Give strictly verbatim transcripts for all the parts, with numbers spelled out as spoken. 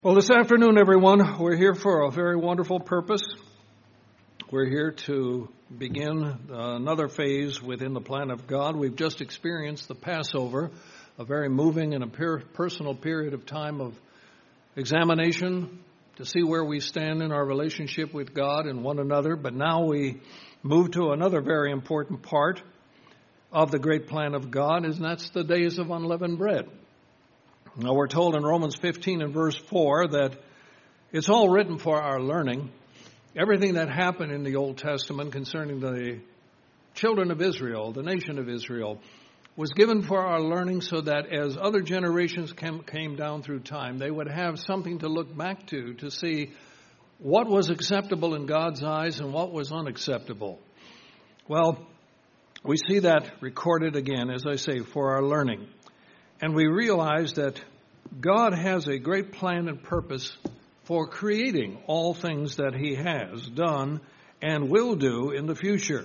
Well, this afternoon, everyone, we're here for a very wonderful purpose. We're here to begin uh, another phase within the plan of God. We've just experienced the Passover, a very moving and a per- personal period of time of examination to see where we stand in our relationship with God and one another. But now we move to another very important part of the great plan of God, and that's the days of unleavened bread. Now, we're told in Romans fifteen and verse four that it's all written for our learning. Everything that happened in the Old Testament concerning the children of Israel, the nation of Israel, was given for our learning so that as other generations came, came down through time, they would have something to look back to, to see what was acceptable in God's eyes and what was unacceptable. Well, we see that recorded again, as I say, for our learning. And we realize that God has a great plan and purpose for creating all things that he has done and will do in the future.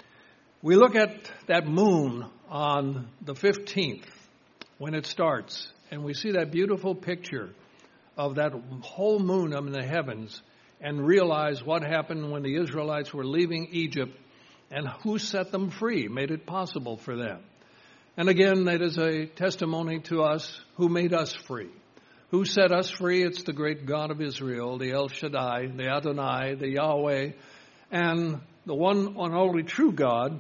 We look at that moon on the fifteenth when it starts, and we see that beautiful picture of that whole moon up in the heavens and realize what happened when the Israelites were leaving Egypt and who set them free, made it possible for them. And again, that is a testimony to us who made us free. Who set us free? It's the great God of Israel, the El Shaddai, the Adonai, the Yahweh, and the one and only true God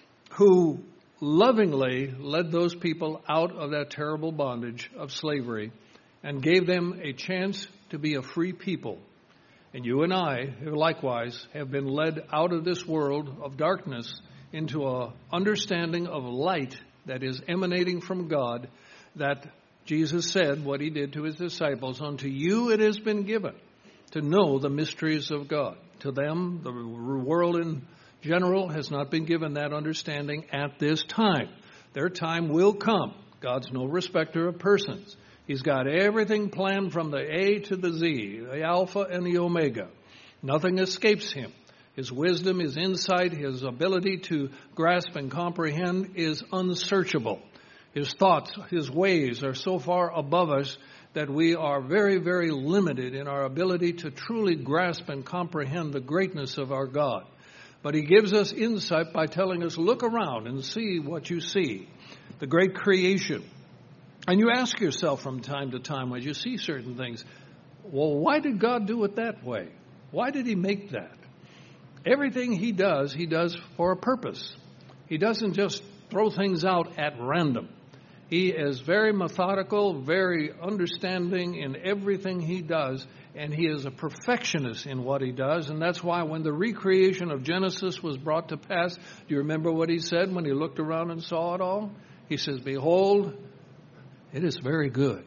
who lovingly led those people out of that terrible bondage of slavery and gave them a chance to be a free people. And you and I, likewise, have been led out of this world of darkness into an understanding of light that is emanating from God, that Jesus said what he did to his disciples, unto you it has been given to know the mysteries of God. To them, the world in general has not been given that understanding at this time. Their time will come. God's no respecter of persons. He's got everything planned from the A to the Z, the Alpha and the Omega. Nothing escapes him. His wisdom, his insight, his ability to grasp and comprehend is unsearchable. His thoughts, his ways are so far above us that we are very, very limited in our ability to truly grasp and comprehend the greatness of our God. But he gives us insight by telling us, look around and see what you see, the great creation. And you ask yourself from time to time when you see certain things, well, why did God do it that way? Why did he make that? Everything he does, he does for a purpose. He doesn't just throw things out at random. He is very methodical, very understanding in everything he does, and he is a perfectionist in what he does. And that's why when the recreation of Genesis was brought to pass, do you remember what he said when he looked around and saw it all? He says, behold, it is very good.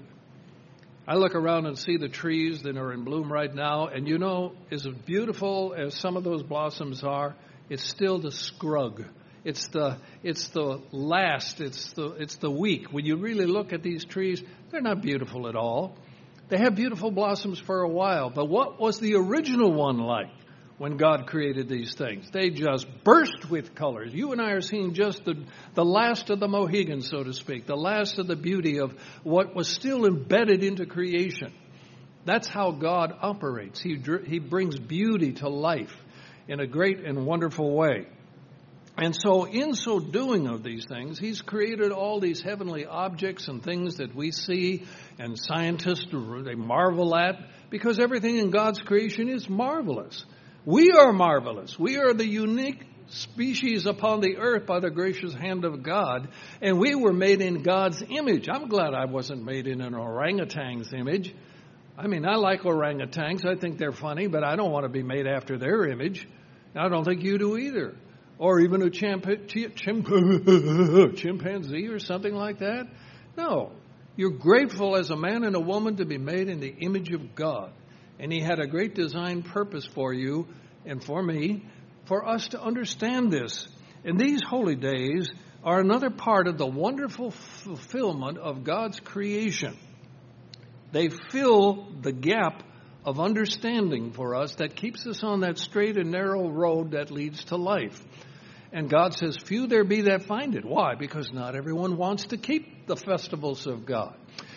I look around and see the trees that are in bloom right now, and you know, as beautiful as some of those blossoms are, it's still the scrub. It's the it's the last, it's the it's the weak. When you really look at these trees, they're not beautiful at all. They have beautiful blossoms for a while, but what was the original one like when God created these things? They just burst with colors. You and I are seeing just the, the last of the Mohegan, so to speak, the last of the beauty of what was still embedded into creation. That's how God operates. He, he brings beauty to life in a great and wonderful way. And so in so doing of these things, he's created all these heavenly objects and things that we see and scientists, they marvel at, because everything in God's creation is marvelous. We are marvelous. We are the unique species upon the earth by the gracious hand of God, and we were made in God's image. I'm glad I wasn't made in an orangutan's image. I mean, I like orangutans. I think they're funny, but I don't want to be made after their image. I don't think you do either. Or even a chimp- chimp- chimpanzee or something like that. No. You're grateful as a man and a woman to be made in the image of God. And he had a great design purpose for you and for me, for us to understand this. And these holy days are another part of the wonderful fulfillment of God's creation. They fill the gap of understanding for us that keeps us on that straight and narrow road that leads to life. And God says, few there be that find it. Why? Because not everyone wants to keep the festivals of God.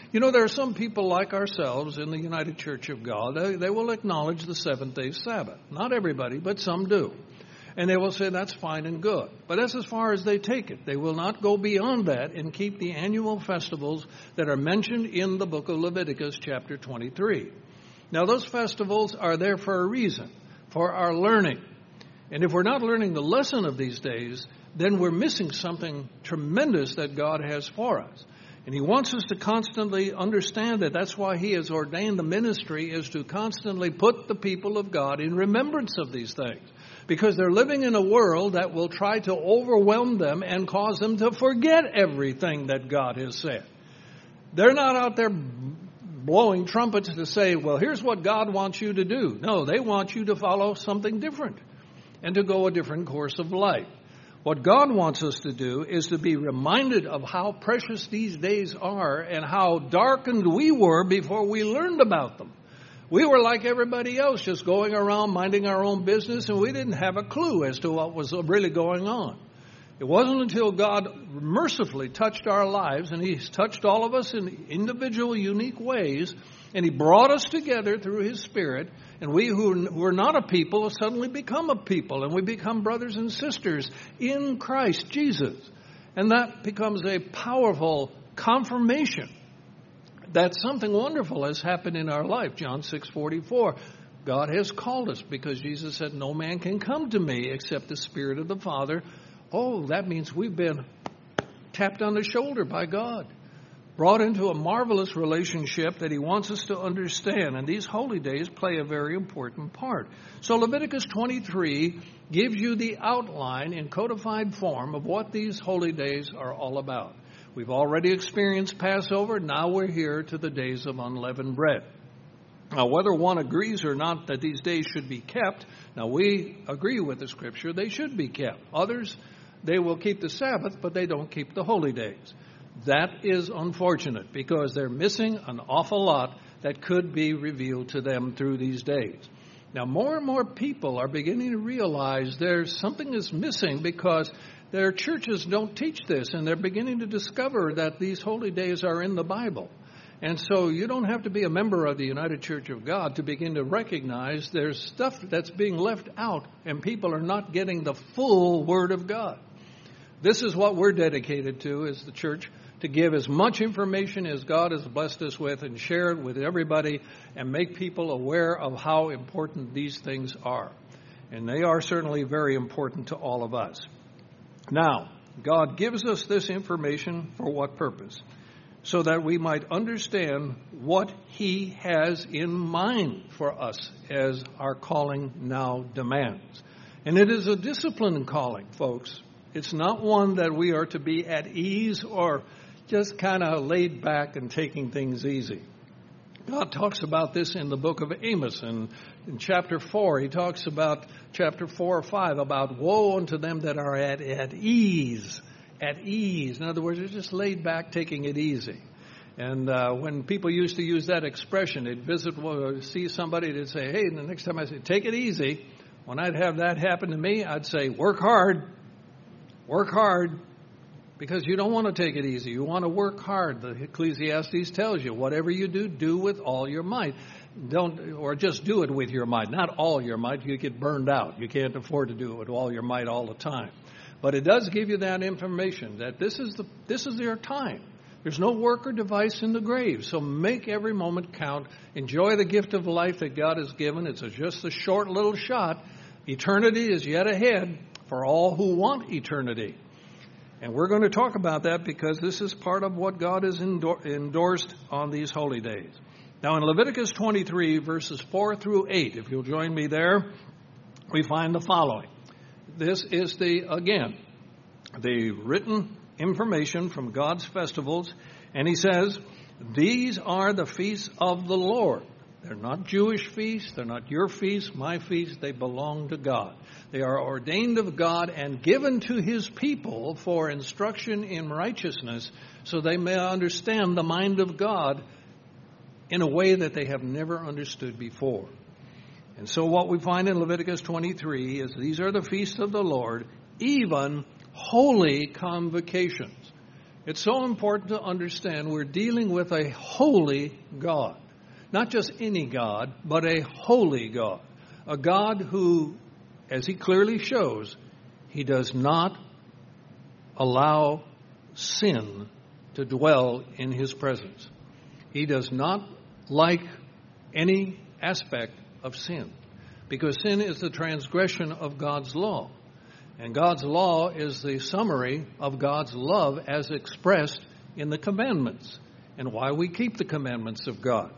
You know, there are some people like ourselves in the United Church of God. They, they will acknowledge the seventh-day Sabbath. Not everybody, but some do. And they will say that's fine and good. But that's as far as they take it. They will not go beyond that and keep the annual festivals that are mentioned in the book of Leviticus chapter twenty-three. Now, those festivals are there for a reason, for our learning. And if we're not learning the lesson of these days, then we're missing something tremendous that God has for us. And he wants us to constantly understand that. That's why he has ordained the ministry, is to constantly put the people of God in remembrance of these things. Because they're living in a world that will try to overwhelm them and cause them to forget everything that God has said. They're not out there blowing trumpets to say, well, here's what God wants you to do. No, they want you to follow something different and to go a different course of life. What God wants us to do is to be reminded of how precious these days are and how darkened we were before we learned about them. We were like everybody else, just going around minding our own business, and we didn't have a clue as to what was really going on. It wasn't until God mercifully touched our lives, and he's touched all of us in individual, unique ways, and he brought us together through his Spirit, and we who were not a people suddenly become a people, and we become brothers and sisters in Christ Jesus. And that becomes a powerful confirmation that something wonderful has happened in our life. John six forty-four, God has called us because Jesus said, no man can come to me except the Spirit of the Father. Oh, that means we've been tapped on the shoulder by God, brought into a marvelous relationship that he wants us to understand. And these holy days play a very important part. So Leviticus twenty-three gives you the outline in codified form of what these holy days are all about. We've already experienced Passover. Now we're here to the days of unleavened bread. Now, whether one agrees or not that these days should be kept, now we agree with the Scripture, they should be kept. Others, they will keep the Sabbath, but they don't keep the holy days. That is unfortunate because they're missing an awful lot that could be revealed to them through these days. Now, more and more people are beginning to realize there's something is missing because their churches don't teach this, and they're beginning to discover that these holy days are in the Bible. And so you don't have to be a member of the United Church of God to begin to recognize there's stuff that's being left out, and people are not getting the full Word of God. This is what we're dedicated to as the church, to give as much information as God has blessed us with and share it with everybody and make people aware of how important these things are. And they are certainly very important to all of us. Now, God gives us this information for what purpose? So that we might understand what he has in mind for us as our calling now demands. And it is a disciplined calling, folks. It's not one that we are to be at ease or just kind of laid back and taking things easy. God talks about this in the book of Amos, and in chapter four, he talks about chapter four or five about woe unto them that are at, at ease, at ease. In other words, they're just laid back, taking it easy. And uh, when people used to use that expression, they'd visit, uh, see somebody, they'd say, hey, and the next time I say, take it easy. When I'd have that happen to me, I'd say, work hard, work hard. Because you don't want to take it easy. You want to work hard. The Ecclesiastes tells you, whatever you do, do with all your might. Don't, or just do it with your might. Not all your might. You get burned out. You can't afford to do it with all your might all the time. But it does give you that information that this is the this is your time. There's no work or device in the grave. So make every moment count. Enjoy the gift of life that God has given. It's a, just a short little shot. Eternity is yet ahead for all who want eternity. And we're going to talk about that because this is part of what God has endor- endorsed on these holy days. Now in Leviticus twenty-three, verses four through eight, if you'll join me there, we find the following. This is the, again, the written information from God's festivals. And he says, these are the feasts of the Lord. They're not Jewish feasts. They're not your feasts, my feasts. They belong to God. They are ordained of God and given to his people for instruction in righteousness so they may understand the mind of God in a way that they have never understood before. And so what we find in Leviticus twenty-three is these are the feasts of the Lord, even holy convocations. It's so important to understand we're dealing with a holy God. Not just any God, but a holy God. A God who, as he clearly shows, he does not allow sin to dwell in his presence. He does not like any aspect of sin, because sin is the transgression of God's law. And God's law is the summary of God's love as expressed in the commandments and why we keep the commandments of God.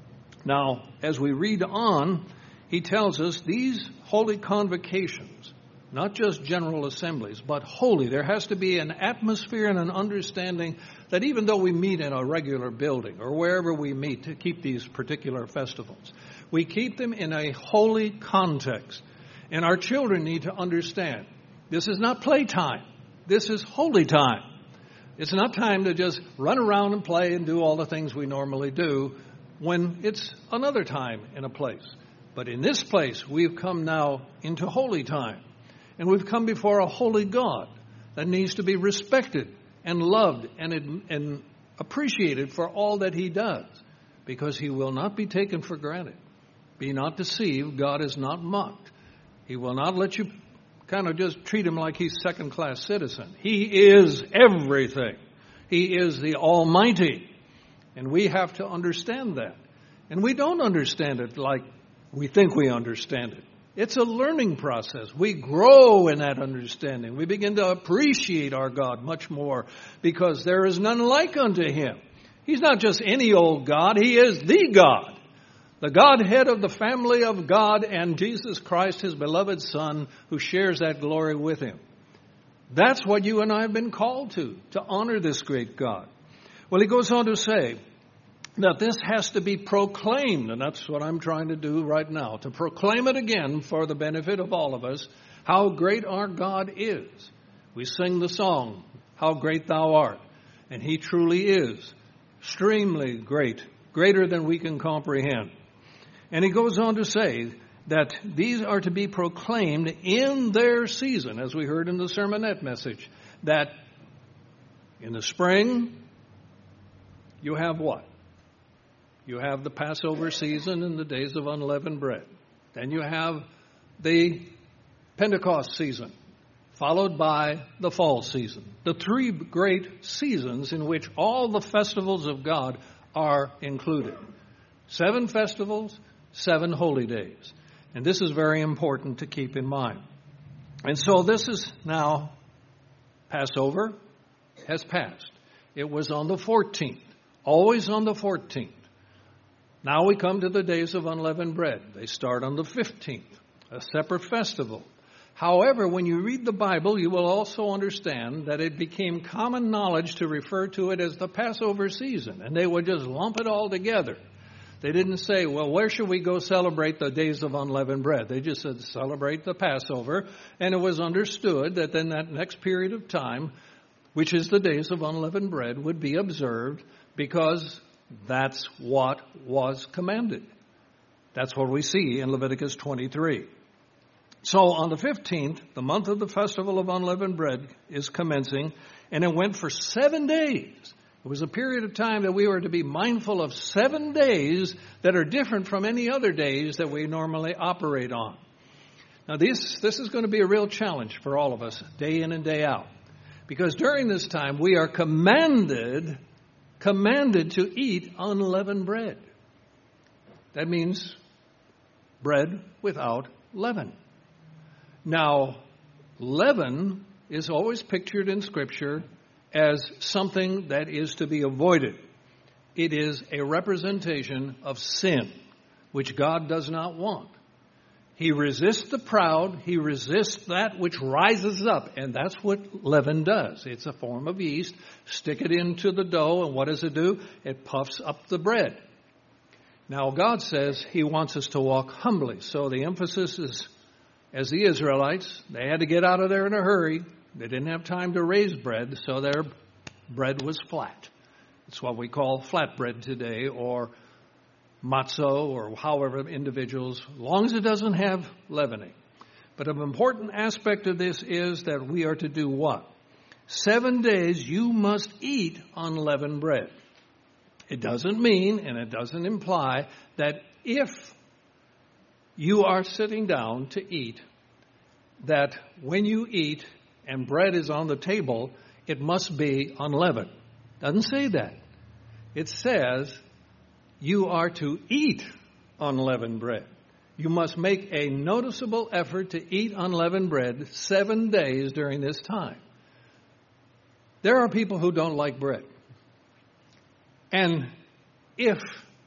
Now, as we read on, he tells us these holy convocations, not just general assemblies, but holy. There has to be an atmosphere and an understanding that even though we meet in a regular building or wherever we meet to keep these particular festivals, we keep them in a holy context. And our children need to understand this is not playtime. This is holy time. It's not time to just run around and play and do all the things we normally do when it's another time in a place. But in this place, we've come now into holy time. And we've come before a holy God that needs to be respected and loved and, and appreciated for all that he does, because he will not be taken for granted. Be not deceived. God is not mocked. He will not let you kind of just treat him like he's second-class citizen. He is everything. He is the Almighty. And we have to understand that. And we don't understand it like we think we understand it. It's a learning process. We grow in that understanding. We begin to appreciate our God much more because there is none like unto him. He's not just any old God. He is the God. The Godhead of the family of God and Jesus Christ, his beloved Son, who shares that glory with him. That's what you and I have been called to, to honor this great God. Well, he goes on to say that this has to be proclaimed, and that's what I'm trying to do right now, to proclaim it again for the benefit of all of us, how great our God is. We sing the song, How Great Thou Art, and he truly is extremely great, greater than we can comprehend. And he goes on to say that these are to be proclaimed in their season, as we heard in the sermonette message, that in the spring, you have what? You have the Passover season and the days of unleavened bread. Then you have the Pentecost season, followed by the fall season. The three great seasons in which all the festivals of God are included. Seven festivals, seven holy days. And this is very important to keep in mind. And so this is now, Passover has passed. It was on the fourteenth, always on the fourteenth. Now we come to the days of unleavened bread. They start on the fifteenth, a separate festival. However, when you read the Bible, you will also understand that it became common knowledge to refer to it as the Passover season, and they would just lump it all together. They didn't say, well, where should we go celebrate the days of unleavened bread? They just said celebrate the Passover, and it was understood that then that next period of time, which is the days of unleavened bread, would be observed because that's what was commanded. That's what we see in Leviticus twenty-three. So on the fifteenth, the month of the festival of unleavened bread is commencing, and it went for seven days. It was a period of time that we were to be mindful of seven days that are different from any other days that we normally operate on. Now this, this is going to be a real challenge for all of us, day in and day out. Because during this time, we are commanded commanded to eat unleavened bread. That means bread without leaven. Now, leaven is always pictured in Scripture as something that is to be avoided. It is a representation of sin, which God does not want. He resists the proud. He resists that which rises up. And that's what leaven does. It's a form of yeast. Stick it into the dough, and what does it do? It puffs up the bread. Now, God says he wants us to walk humbly. So the emphasis is, as the Israelites, they had to get out of there in a hurry. They didn't have time to raise bread, so their bread was flat. It's what we call flatbread today, or matzo, or however individuals, as long as it doesn't have leavening. But an important aspect of this is that we are to do what? Seven days you must eat unleavened bread. It doesn't mean, and it doesn't imply, that if you are sitting down to eat, that when you eat and bread is on the table, it must be unleavened. Doesn't say that. It says you are to eat unleavened bread. You must make a noticeable effort to eat unleavened bread seven days during this time. There are people who don't like bread. And if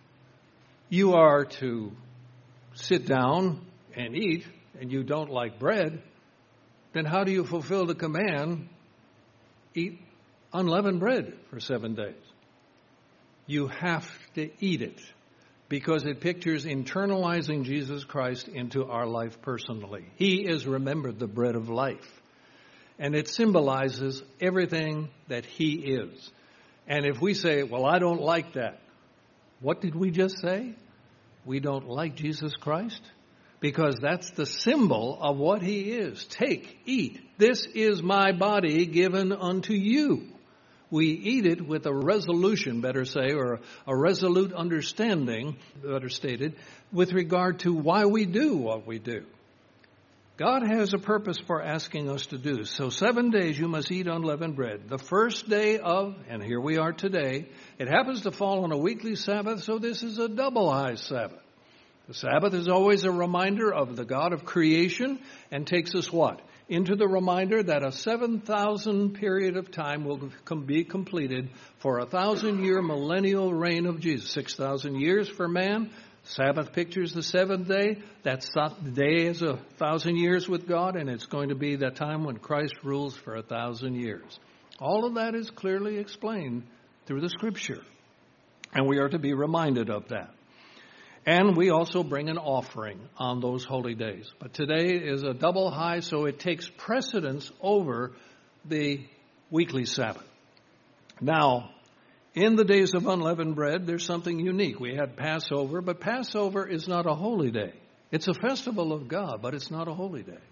you are to sit down and eat and you don't like bread, then how do you fulfill the command, eat unleavened bread for seven days? You have to eat it because it pictures internalizing Jesus Christ into our life personally. He is, remembered, the bread of life. And it symbolizes everything that He is. And if we say, well, I don't like that, what did we just say? We don't like Jesus Christ? Because that's the symbol of what He is. Take, eat. This is my body given unto you. We eat it with a resolution, better say, or a resolute understanding, better stated, with regard to why we do what we do. God has a purpose for asking us to do. So seven days you must eat unleavened bread. The first day of, and here we are today, it happens to fall on a weekly Sabbath, so this is a double high Sabbath. The Sabbath is always a reminder of the God of creation and takes us what? Into the reminder that a seven thousand period of time will be completed for a thousand-year millennial reign of Jesus. six thousand years for man. Sabbath pictures the seventh day. That's the day is a thousand years with God, and it's going to be that time when Christ rules for a thousand years. All of that is clearly explained through the Scripture, and we are to be reminded of that. And we also bring an offering on those holy days. But today is a double high, so it takes precedence over the weekly Sabbath. Now, in the days of unleavened bread, there's something unique. We had Passover, but Passover is not a holy day. It's a festival of God, but it's not a holy day.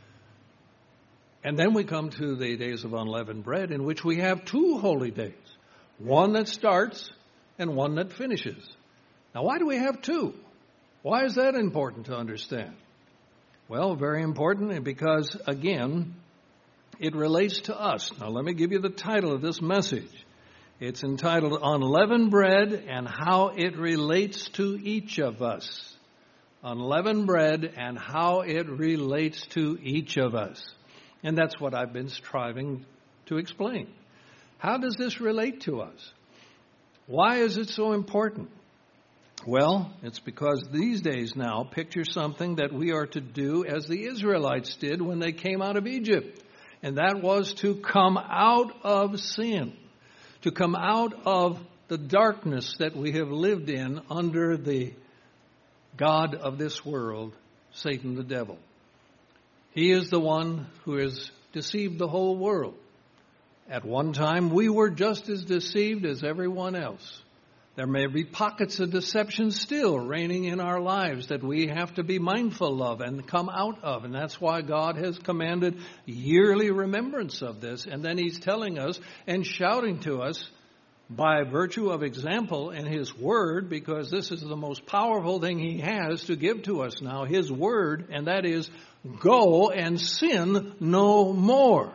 And then we come to the days of unleavened bread, in which we have two holy days. One that starts and one that finishes. Now, why do we have two? Why is that important to understand? Well, very important because, again, it relates to us. Now, let me give you the title of this message. It's entitled, Unleavened Bread and How It Relates to Each of Us. Unleavened bread and how it relates to each of us. And that's what I've been striving to explain. How does this relate to us? Why is it so important? Well, it's because these days now picture something that we are to do as the Israelites did when they came out of Egypt. And that was to come out of sin. To come out of the darkness that we have lived in under the God of this world, Satan the devil. He is the one who has deceived the whole world. At one time, we were just as deceived as everyone else. There may be pockets of deception still reigning in our lives that we have to be mindful of and come out of. And that's why God has commanded yearly remembrance of this. And then He's telling us and shouting to us by virtue of example in His Word, because this is the most powerful thing He has to give to us now, His Word, and that is, go and sin no more.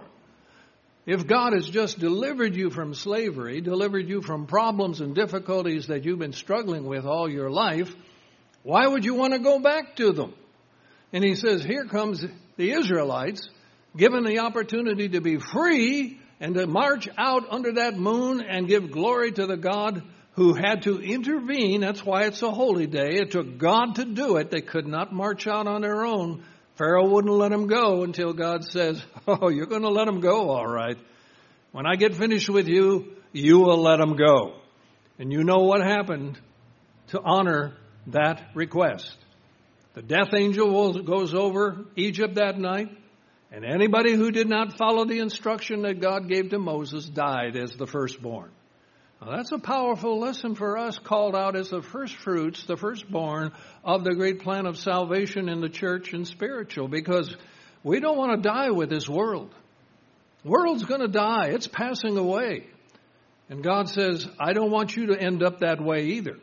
If God has just delivered you from slavery, delivered you from problems and difficulties that you've been struggling with all your life, why would you want to go back to them? And He says, here comes the Israelites, given the opportunity to be free and to march out under that moon and give glory to the God who had to intervene. That's why it's a holy day. It took God to do it. They could not march out on their own. Pharaoh wouldn't let them go until God says, oh, you're going to let them go, all right. When I get finished with you, you will let them go. And you know what happened to honor that request. The death angel goes over Egypt that night, and anybody who did not follow the instruction that God gave to Moses died as the firstborn. Now, that's a powerful lesson for us, called out as the first fruits, the firstborn of the great plan of salvation in the church and spiritual, because we don't want to die with this world. World's going to die. It's passing away. And God says, I don't want you to end up that way either.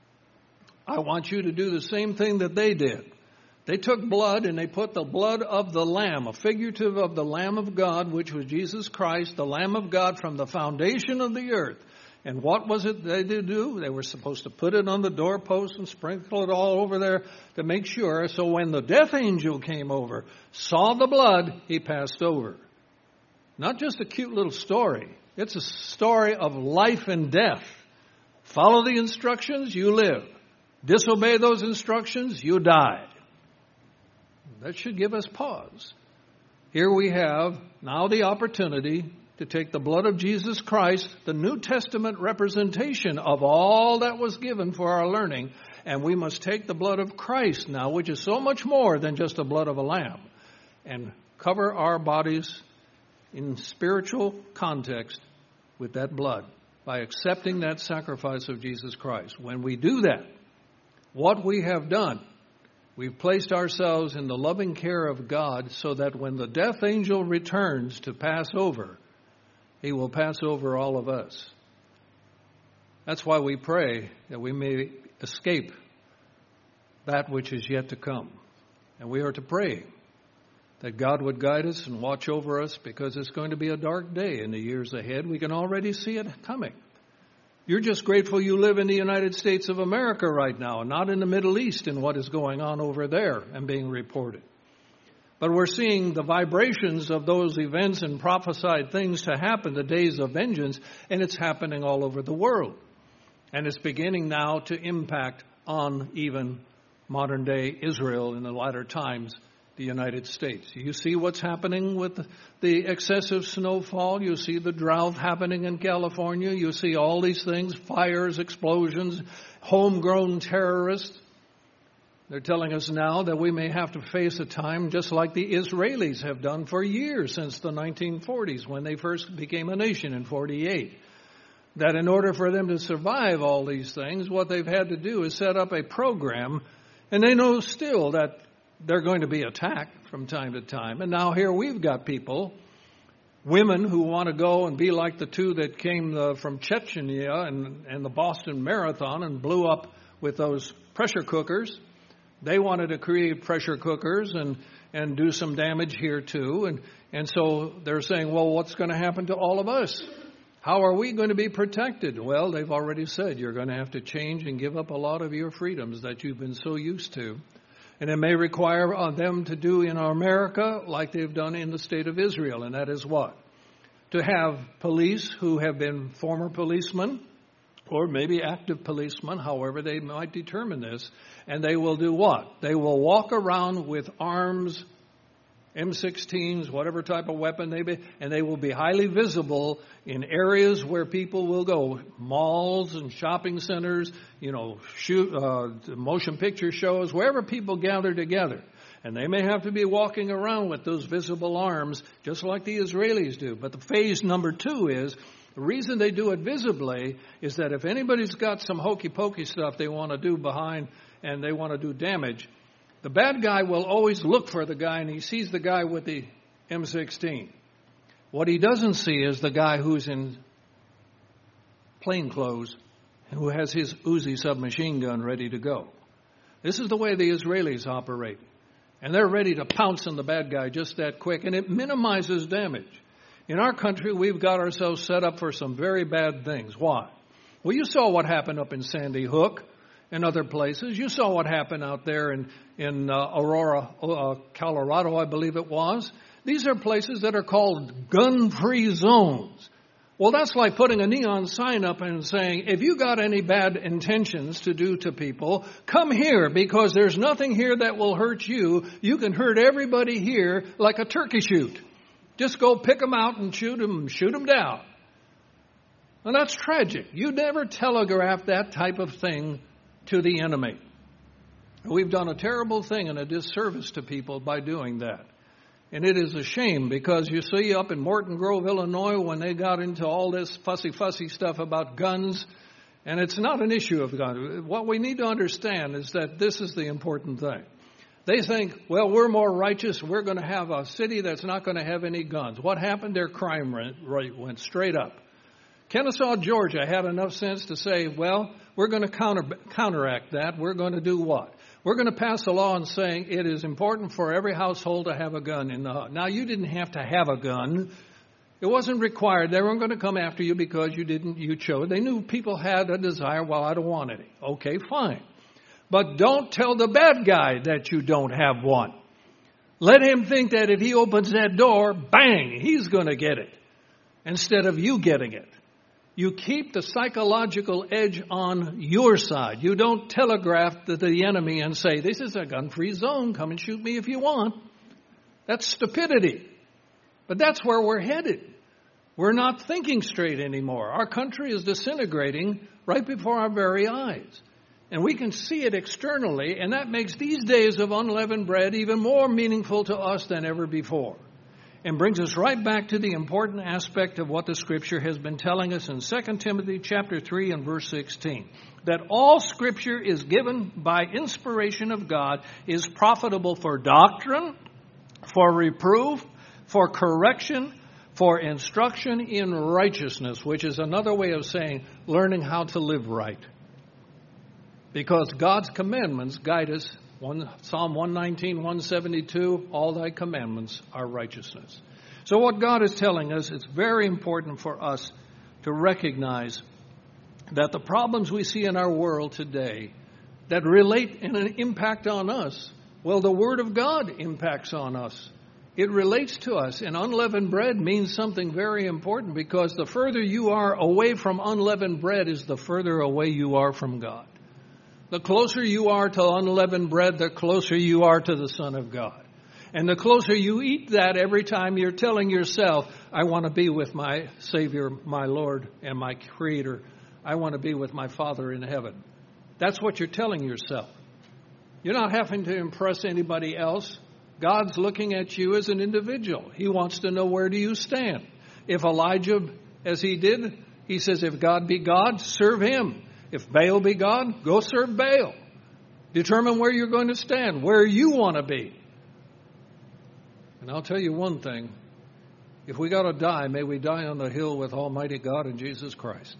I want you to do the same thing that they did. They took blood and they put the blood of the Lamb, a figurative of the Lamb of God, which was Jesus Christ, the Lamb of God from the foundation of the earth. And what was it they did do? They were supposed to put it on the doorpost and sprinkle it all over there to make sure. So when the death angel came over, saw the blood, he passed over. Not just a cute little story. It's a story of life and death. Follow the instructions, you live. Disobey those instructions, you die. That should give us pause. Here we have now the opportunity to take the blood of Jesus Christ, the New Testament representation of all that was given for our learning, and we must take the blood of Christ now, which is so much more than just the blood of a lamb, and cover our bodies in spiritual context with that blood by accepting that sacrifice of Jesus Christ. When we do that, what we have done, we've placed ourselves in the loving care of God so that when the death angel returns to pass over, he will pass over all of us. That's why we pray that we may escape that which is yet to come. And we are to pray that God would guide us and watch over us, because it's going to be a dark day in the years ahead. We can already see it coming. You're just grateful you live in the United States of America right now, and not in the Middle East and what is going on over there and being reported. But we're seeing the vibrations of those events and prophesied things to happen, the days of vengeance, and it's happening all over the world. And it's beginning now to impact on even modern day Israel in the latter times, the United States. You see what's happening with the excessive snowfall. You see the drought happening in California. You see all these things, fires, explosions, homegrown terrorists. They're telling us now that we may have to face a time just like the Israelis have done for years since the nineteen forties, when they first became a nation in forty-eight. That in order for them to survive all these things, what they've had to do is set up a program, and they know still that they're going to be attacked from time to time. And now here we've got people, women who want to go and be like the two that came uh, from Chechnya and, and the Boston Marathon and blew up with those pressure cookers. They wanted to create pressure cookers and, and do some damage here too. And, and so they're saying, well, what's going to happen to all of us? How are we going to be protected? Well, they've already said you're going to have to change and give up a lot of your freedoms that you've been so used to. And it may require them to do in America like they've done in the state of Israel. And that is what? To have police who have been former policemen, or maybe active policemen, however they might determine this. And they will do what? They will walk around with arms, M sixteens, whatever type of weapon they be, and they will be highly visible in areas where people will go, malls and shopping centers, you know, shoot, uh, motion picture shows, wherever people gather together. And they may have to be walking around with those visible arms, just like the Israelis do. But the phase number two is, the reason they do it visibly is that if anybody's got some hokey-pokey stuff they want to do behind and they want to do damage, the bad guy will always look for the guy, and he sees the guy with the M sixteen. What he doesn't see is the guy who's in plain clothes and who has his Uzi submachine gun ready to go. This is the way the Israelis operate. And they're ready to pounce on the bad guy just that quick, and it minimizes damage. In our country, we've got ourselves set up for some very bad things. Why? Well, you saw what happened up in Sandy Hook and other places. You saw what happened out there in, in uh, Aurora, uh, Colorado, I believe it was. These are places that are called gun-free zones. Well, that's like putting a neon sign up and saying, if you got any bad intentions to do to people, come here, because there's nothing here that will hurt you. You can hurt everybody here like a turkey shoot. Just go pick them out and shoot them, shoot them down. And that's tragic. You never telegraph that type of thing to the enemy. We've done a terrible thing and a disservice to people by doing that. And it is a shame, because you see up in Morton Grove, Illinois, when they got into all this fussy, fussy stuff about guns, and it's not an issue of guns. What we need to understand is that this is the important thing. They think, well, we're more righteous. We're going to have a city that's not going to have any guns. What happened? Their crime rate went straight up. Kennesaw, Georgia had enough sense to say, well, we're going to counter, counteract that. We're going to do what? We're going to pass a law and saying it is important for every household to have a gun in the house. Now, you didn't have to have a gun. It wasn't required. They weren't going to come after you because you didn't, you chose. They knew people had a desire. Well, I don't want any. Okay, fine. But don't tell the bad guy that you don't have one. Let him think that if he opens that door, bang, he's going to get it instead of you getting it. You keep the psychological edge on your side. You don't telegraph to the enemy and say, this is a gun-free zone. Come and shoot me if you want. That's stupidity. But that's where we're headed. We're not thinking straight anymore. Our country is disintegrating right before our very eyes. And we can see it externally, and that makes these days of unleavened bread even more meaningful to us than ever before. And brings us right back to the important aspect of what the Scripture has been telling us in Second Timothy chapter three and verse sixteen. That all Scripture is given by inspiration of God, is profitable for doctrine, for reproof, for correction, for instruction in righteousness, which is another way of saying learning how to live right. Because God's commandments guide us. One, Psalm one nineteen, one seventy-two, all thy commandments are righteousness. So what God is telling us, it's very important for us to recognize that the problems we see in our world today that relate and an impact on us, well, the Word of God impacts on us. It relates to us. And unleavened bread means something very important because the further you are away from unleavened bread is the further away you are from God. The closer you are to unleavened bread, the closer you are to the Son of God. And the closer you eat that every time you're telling yourself, I want to be with my Savior, my Lord, and my Creator. I want to be with my Father in heaven. That's what you're telling yourself. You're not having to impress anybody else. God's looking at you as an individual. He wants to know, where do you stand? If Elijah, as he did, he says, if God be God, serve him. If Baal be God, go serve Baal. Determine where you're going to stand, where you want to be. And I'll tell you one thing. If we got to die, may we die on the hill with Almighty God and Jesus Christ.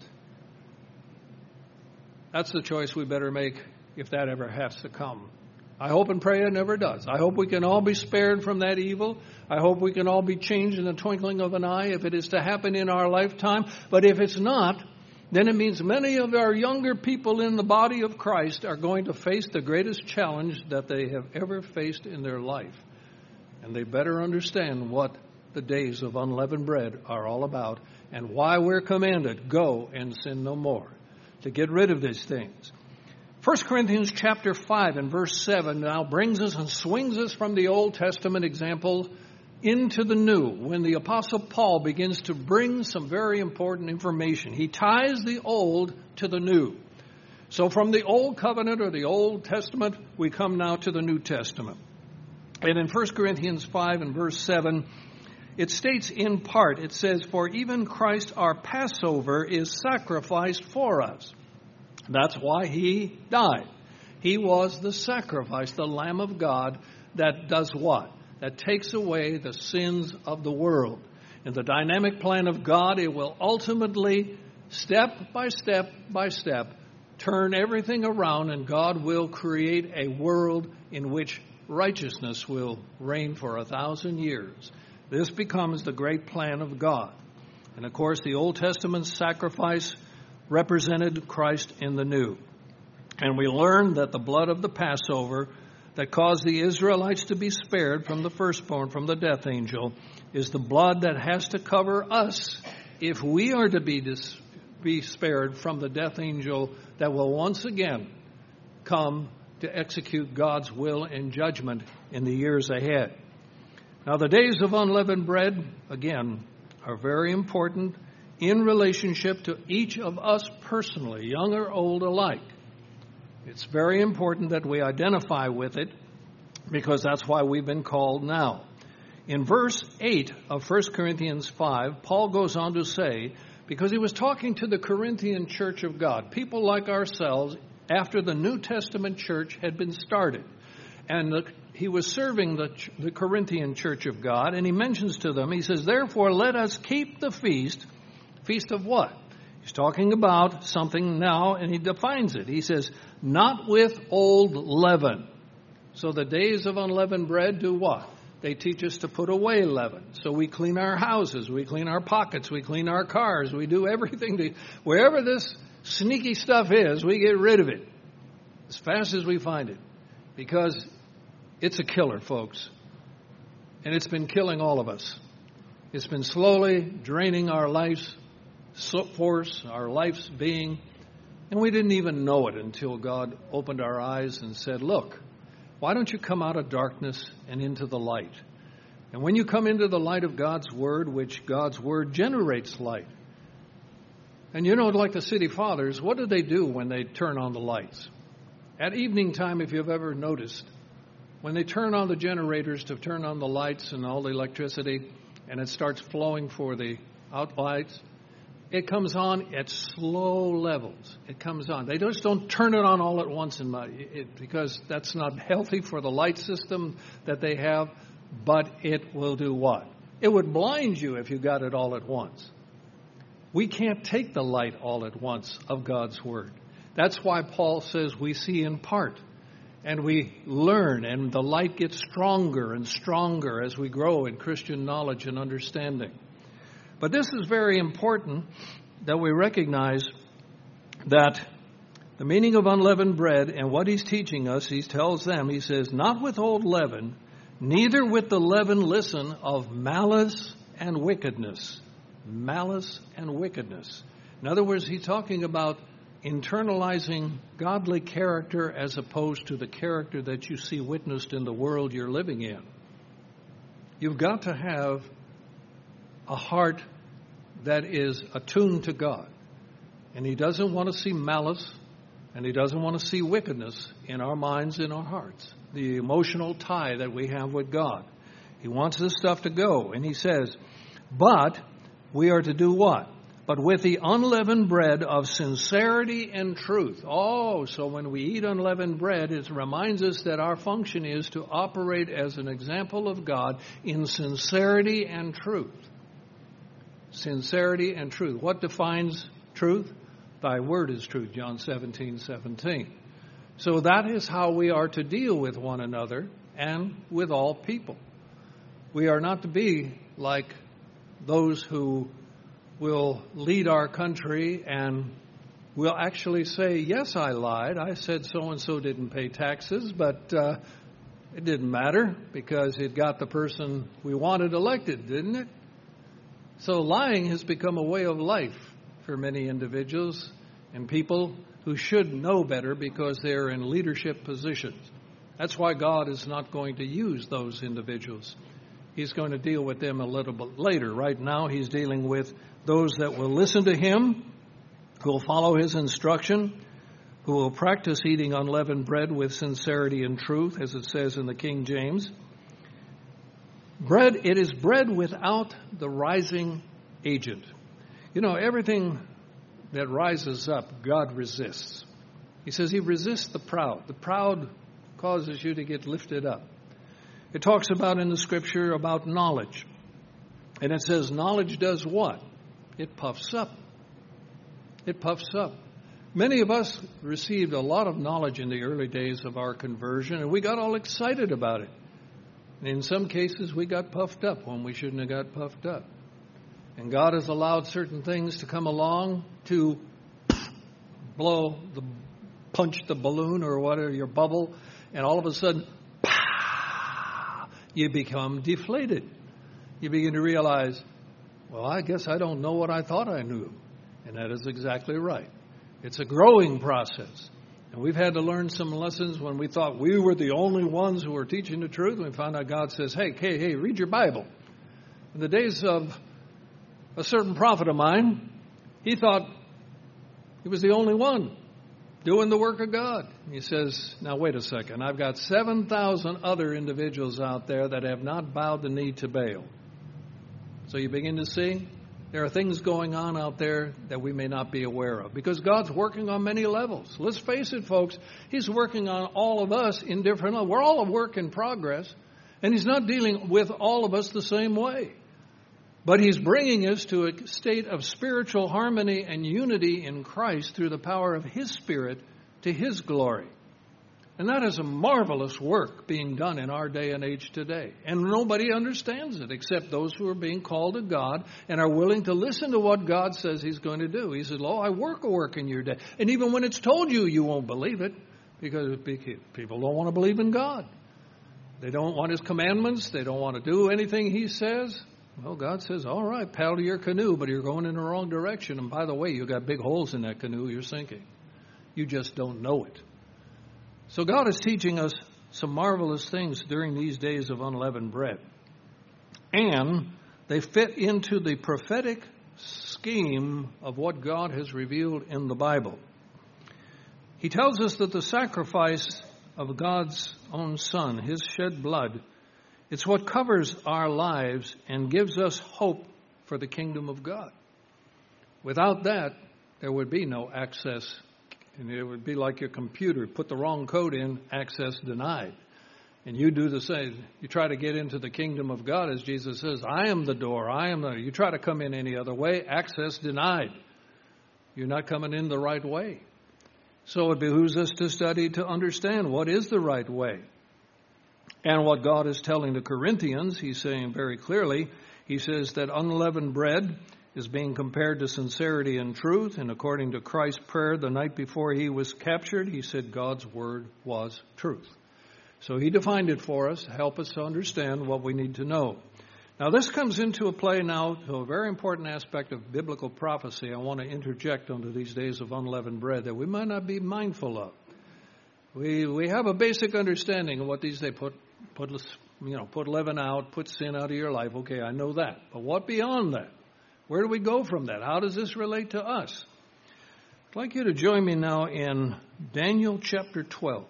That's the choice we better make if that ever has to come. I hope and pray it never does. I hope we can all be spared from that evil. I hope we can all be changed in the twinkling of an eye if it is to happen in our lifetime. But if it's not, then it means many of our younger people in the body of Christ are going to face the greatest challenge that they have ever faced in their life. And they better understand what the days of unleavened bread are all about and why we're commanded, go and sin no more, to get rid of these things. First Corinthians chapter five and verse seven now brings us and swings us from the Old Testament example into the new, when the Apostle Paul begins to bring some very important information. He ties the old to the new. So from the Old Covenant or the Old Testament, we come now to the New Testament. And in First Corinthians five and verse seven, it states in part, it says, for even Christ our Passover is sacrificed for us. That's why he died. He was the sacrifice, the Lamb of God that does what? That takes away the sins of the world. In the dynamic plan of God, it will ultimately, step by step by step, turn everything around, and God will create a world in which righteousness will reign for a thousand years. This becomes the great plan of God. And of course, the Old Testament sacrifice represented Christ in the New. And we learn that the blood of the Passover that caused the Israelites to be spared from the firstborn, from the death angel, is the blood that has to cover us if we are to be, dis- be spared from the death angel that will once again come to execute God's will and judgment in the years ahead. Now, the days of unleavened bread, again, are very important in relationship to each of us personally, young or old alike. It's very important that we identify with it because that's why we've been called now. In verse eight of First Corinthians five, Paul goes on to say, because he was talking to the Corinthian church of God, people like ourselves, after the New Testament church had been started. And the, he was serving the, the Corinthian church of God, and he mentions to them, he says, therefore let us keep the feast. Feast of what? He's talking about something now, and he defines it. He says, not with old leaven. So the days of unleavened bread do what? They teach us to put away leaven. So we clean our houses, we clean our pockets, we clean our cars, we do everything to, wherever this sneaky stuff is, we get rid of it as fast as we find it. Because it's a killer, folks. And it's been killing all of us. It's been slowly draining our life's force, our life's being. And we didn't even know it until God opened our eyes and said, look, why don't you come out of darkness and into the light? And when you come into the light of God's Word, which God's Word generates light. And you know, like the city fathers, what do they do when they turn on the lights? At evening time, if you've ever noticed, when they turn on the generators to turn on the lights and all the electricity, and it starts flowing for the outlights, it comes on at slow levels. It comes on. They just don't turn it on all at once in my, it, because that's not healthy for the light system that they have. But it will do what? It would blind you if you got it all at once. We can't take the light all at once of God's Word. That's why Paul says we see in part. And we learn, and the light gets stronger and stronger as we grow in Christian knowledge and understanding. But this is very important that we recognize that the meaning of unleavened bread and what he's teaching us, he tells them, he says, not with old leaven, neither with the leaven, listen, of malice and wickedness. Malice and wickedness. In other words, he's talking about internalizing godly character as opposed to the character that you see witnessed in the world you're living in. You've got to have a heart that is attuned to God. And he doesn't want to see malice, and he doesn't want to see wickedness in our minds, in our hearts. The emotional tie that we have with God. He wants this stuff to go. And he says, but we are to do what? But with the unleavened bread of sincerity and truth. Oh, so when we eat unleavened bread, it reminds us that our function is to operate as an example of God in sincerity and truth. Sincerity and truth. What defines truth? Thy word is truth, John seventeen seventeen. So that is how we are to deal with one another and with all people. We are not to be like those who will lead our country and will actually say, yes, I lied. I said so-and-so didn't pay taxes, but uh, it didn't matter because it got the person we wanted elected, didn't it? So lying has become a way of life for many individuals and people who should know better because they're in leadership positions. That's why God is not going to use those individuals. He's going to deal with them a little bit later. Right now, he's dealing with those that will listen to him, who will follow his instruction, who will practice eating unleavened bread with sincerity and truth, as it says in the King James. Bread, it is bread without the rising agent. You know, everything that rises up, God resists. He says he resists the proud. The proud causes you to get lifted up. It talks about in the scripture about knowledge. And it says knowledge does what? It puffs up. It puffs up. Many of us received a lot of knowledge in the early days of our conversion, and we got all excited about it. And in some cases, we got puffed up when we shouldn't have got puffed up. And God has allowed certain things to come along to blow the, punch the balloon or whatever, your bubble, and all of a sudden, pow, you become deflated. You begin to realize, well, I guess I don't know what I thought I knew. And that is exactly right. It's a growing process. And we've had to learn some lessons when we thought we were the only ones who were teaching the truth. And we found out God says, hey, hey, hey, read your Bible. In the days of a certain prophet of mine, he thought he was the only one doing the work of God. He says, now wait a second. I've got seven thousand other individuals out there that have not bowed the knee to Baal. So you begin to see There are things going on out there that we may not be aware of because God's working on many levels. Let's face it, folks. He's working on all of us in different levels. We're all a work in progress, and He's not dealing with all of us the same way. But He's bringing us to a state of spiritual harmony and unity in Christ through the power of His Spirit to His glory. And that is a marvelous work being done in our day and age today. And nobody understands it except those who are being called to God and are willing to listen to what God says He's going to do. He says, "Lo, I work a work in your day." And even when it's told you, you won't believe it because people don't want to believe in God. They don't want His commandments. They don't want to do anything He says. Well, God says, all right, paddle your canoe, but you're going in the wrong direction. And by the way, you've got big holes in that canoe. You're sinking. You just don't know it. So God is teaching us some marvelous things during these days of unleavened bread. And they fit into the prophetic scheme of what God has revealed in the Bible. He tells us that the sacrifice of God's own Son, His shed blood, it's what covers our lives and gives us hope for the kingdom of God. Without that, there would be no access. And it would be like your computer. Put the wrong code in, access denied. And you do the same. You try to get into the kingdom of God, as Jesus says, I am the door. I am the... You try to come in any other way, access denied. You're not coming in the right way. So it behooves us to study to understand what is the right way. And what God is telling the Corinthians, He's saying very clearly, He says that unleavened bread is being compared to sincerity and truth. And according to Christ's prayer the night before He was captured, He said God's word was truth. So He defined it for us to help us to understand what we need to know. Now this comes into a play now to a very important aspect of biblical prophecy I want to interject onto these days of unleavened bread that we might not be mindful of. We we have a basic understanding of what these days put put you know put leaven out, put sin out of your life. Okay, I know that. But what beyond that? Where do we go from that? How does this relate to us? I'd like you to join me now in Daniel chapter twelve.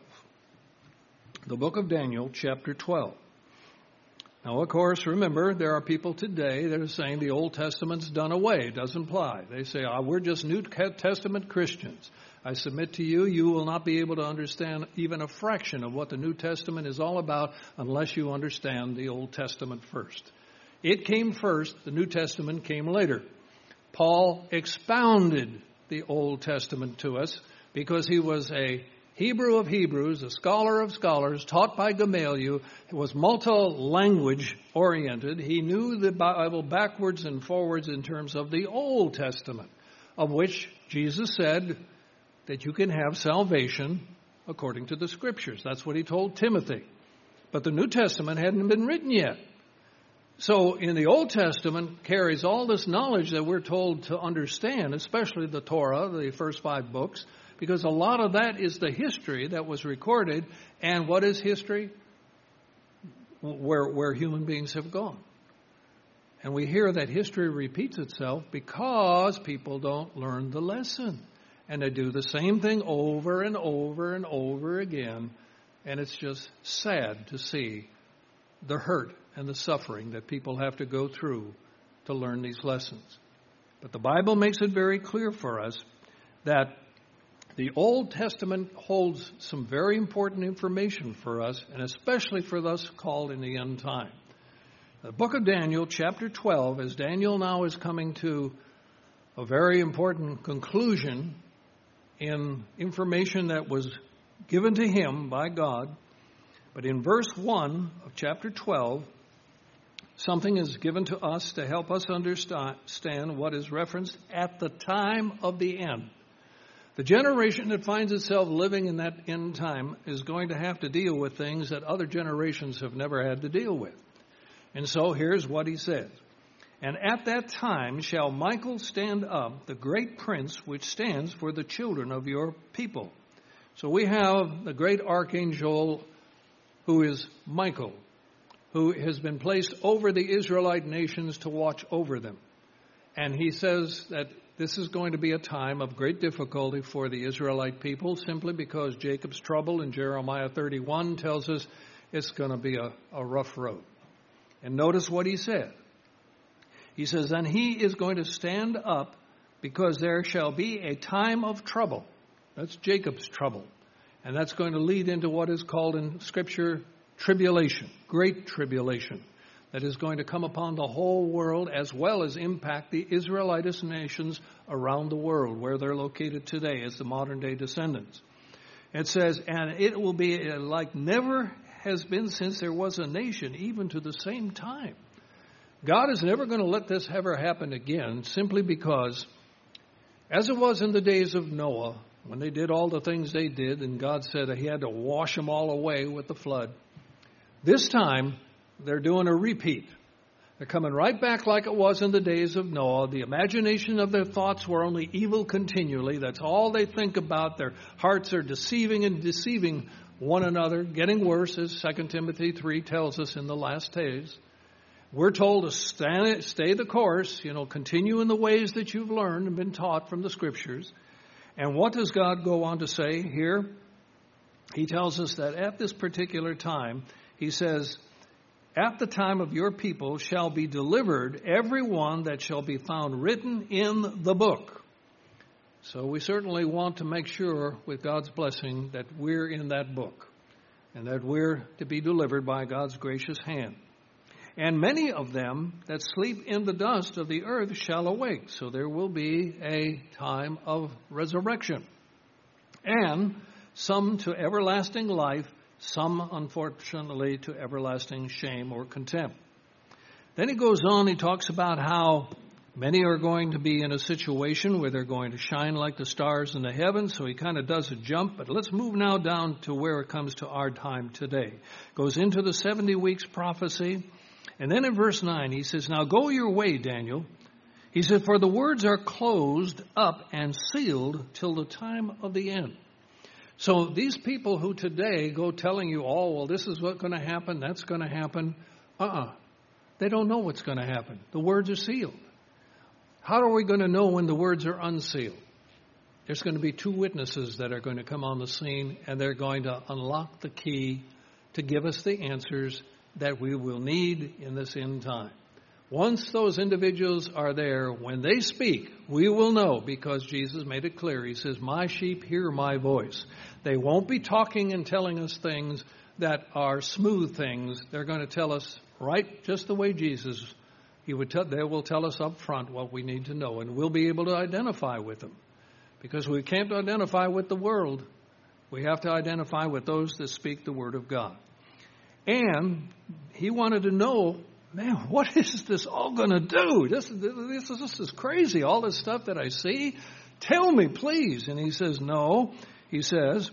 The book of Daniel chapter twelve. Now, of course, remember, there are people today that are saying the Old Testament's done away. It doesn't apply. They say, oh, we're just New Testament Christians. I submit to you, you will not be able to understand even a fraction of what the New Testament is all about unless you understand the Old Testament first. It came first. The New Testament came later. Paul expounded the Old Testament to us because he was a Hebrew of Hebrews, a scholar of scholars, taught by Gamaliel. He was multi-language oriented. He knew the Bible backwards and forwards in terms of the Old Testament, of which Jesus said that you can have salvation according to the Scriptures. That's what he told Timothy. But the New Testament hadn't been written yet. So in the Old Testament carries all this knowledge that we're told to understand, especially the Torah, the first five books, because a lot of that is the history that was recorded. And what is history? Where, where human beings have gone. And we hear that history repeats itself because people don't learn the lesson. And they do the same thing over and over and over again. And it's just sad to see the hurt and the suffering that people have to go through to learn these lessons. But the Bible makes it very clear for us that the Old Testament holds some very important information for us, and especially for those called in the end time. The book of Daniel, chapter twelve, as Daniel now is coming to a very important conclusion in information that was given to him by God. But in verse one of chapter twelve, something is given to us to help us understand what is referenced at the time of the end. The generation that finds itself living in that end time is going to have to deal with things that other generations have never had to deal with. And so here's what he says. And at that time shall Michael stand up, the great prince, which stands for the children of your people. So we have the great archangel who is Michael, who has been placed over the Israelite nations to watch over them. And he says that this is going to be a time of great difficulty for the Israelite people, simply because Jacob's trouble in Jeremiah thirty-one tells us it's going to be a, a rough road. And notice what he said. He says, and he is going to stand up because there shall be a time of trouble. That's Jacob's trouble. And that's going to lead into what is called in Scripture tribulation, great tribulation, that is going to come upon the whole world as well as impact the Israelitist nations around the world where they're located today as the modern day descendants. It says, and it will be like never has been since there was a nation, even to the same time. God is never going to let this ever happen again, simply because, as it was in the days of Noah, when they did all the things they did, and God said that he had to wash them all away with the flood, this time they're doing a repeat. They're coming right back like it was in the days of Noah. The imagination of their thoughts were only evil continually. That's all they think about. Their hearts are deceiving and deceiving one another, getting worse, as Second Timothy three tells us in the last days. We're told to stand, stay the course, you know, continue in the ways that you've learned and been taught from the Scriptures. And what does God go on to say here? He tells us that at this particular time, he says, at the time of your people shall be delivered every one that shall be found written in the book. So we certainly want to make sure, with God's blessing, that we're in that book and that we're to be delivered by God's gracious hand. And many of them that sleep in the dust of the earth shall awake. So there will be a time of resurrection. And some to everlasting life, some, unfortunately, to everlasting shame or contempt. Then he goes on, he talks about how many are going to be in a situation where they're going to shine like the stars in the heavens. So he kind of does a jump. But let's move now down to where it comes to our time today. Goes into the seventy weeks prophecy. And then in verse nine, he says, now go your way, Daniel. He said, for the words are closed up and sealed till the time of the end. So these people who today go telling you, oh, well, this is what's going to happen, that's going to happen. Uh-uh. They don't know what's going to happen. The words are sealed. How are we going to know when the words are unsealed? There's going to be two witnesses that are going to come on the scene, and they're going to unlock the key to give us the answers that we will need in this end time. Once those individuals are there, when they speak, we will know, because Jesus made it clear. He says, my sheep hear my voice. They won't be talking and telling us things that are smooth things. They're going to tell us right just the way Jesus, he would tell, they will tell us up front what we need to know, and we'll be able to identify with them. Because we can't identify with the world. We have to identify with those that speak the word of God. And he wanted to know, man, what is this all going to do? This, this, this is crazy, all this stuff that I see. Tell me, please. And he says, no. He says,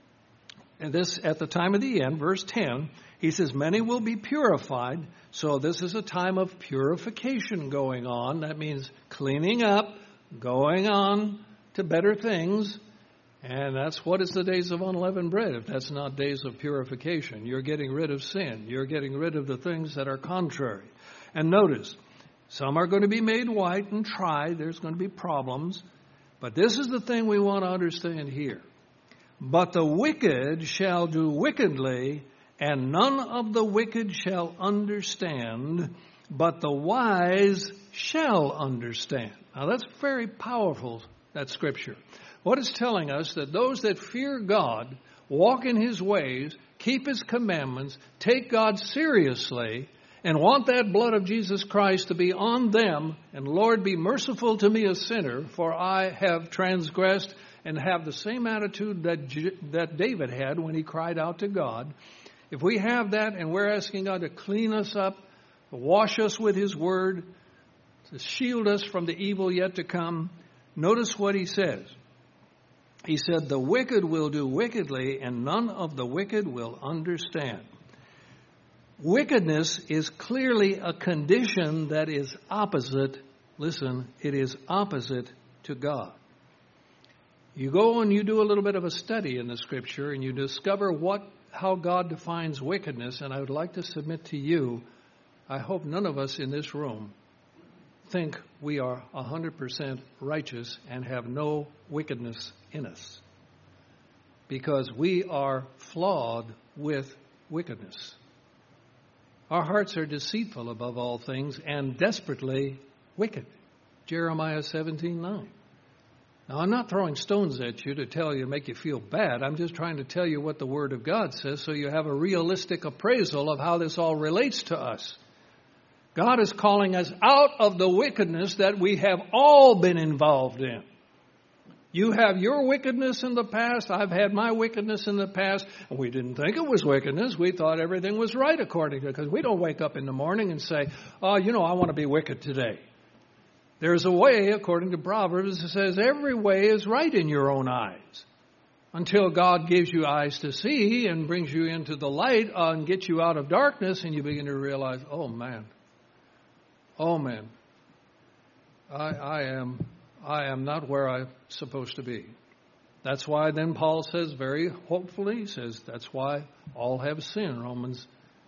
and this at the time of the end, verse ten, he says, many will be purified. So this is a time of purification going on. That means cleaning up, going on to better things. And that's what is the days of unleavened bread, if that's not days of purification. You're getting rid of sin. You're getting rid of the things that are contrary. And notice, some are going to be made white and tried. There's going to be problems. But this is the thing we want to understand here. But the wicked shall do wickedly, and none of the wicked shall understand, but the wise shall understand. Now that's very powerful, that scripture. What it's telling us, that those that fear God, walk in his ways, keep his commandments, take God seriously, and want that blood of Jesus Christ to be on them, and Lord, be merciful to me a sinner, for I have transgressed, and have the same attitude that that David had when he cried out to God. If we have that, and we're asking God to clean us up, to wash us with his word, to shield us from the evil yet to come, notice what he says. He said, the wicked will do wickedly, and none of the wicked will understand. Wickedness is clearly a condition that is opposite, listen, it is opposite to God. You go and you do a little bit of a study in the scripture, and you discover what, how God defines wickedness, and I would like to submit to you, I hope none of us in this room think we are one hundred percent righteous and have no wickedness in us, because we are flawed with wickedness. Our hearts are deceitful above all things and desperately wicked. Jeremiah seventeen nine. Now, I'm not throwing stones at you to tell you, make you feel bad. I'm just trying to tell you what the Word of God says so you have a realistic appraisal of how this all relates to us. God is calling us out of the wickedness that we have all been involved in. You have your wickedness in the past. I've had my wickedness in the past. And we didn't think it was wickedness. We thought everything was right according to it. Because we don't wake up in the morning and say, oh, you know, I want to be wicked today. There's a way, according to Proverbs, that says every way is right in your own eyes. Until God gives you eyes to see and brings you into the light and gets you out of darkness and you begin to realize, oh man, oh man, I, I am I am not where I'm supposed to be. That's why then Paul says very hopefully, he says that's why all have sinned. Romans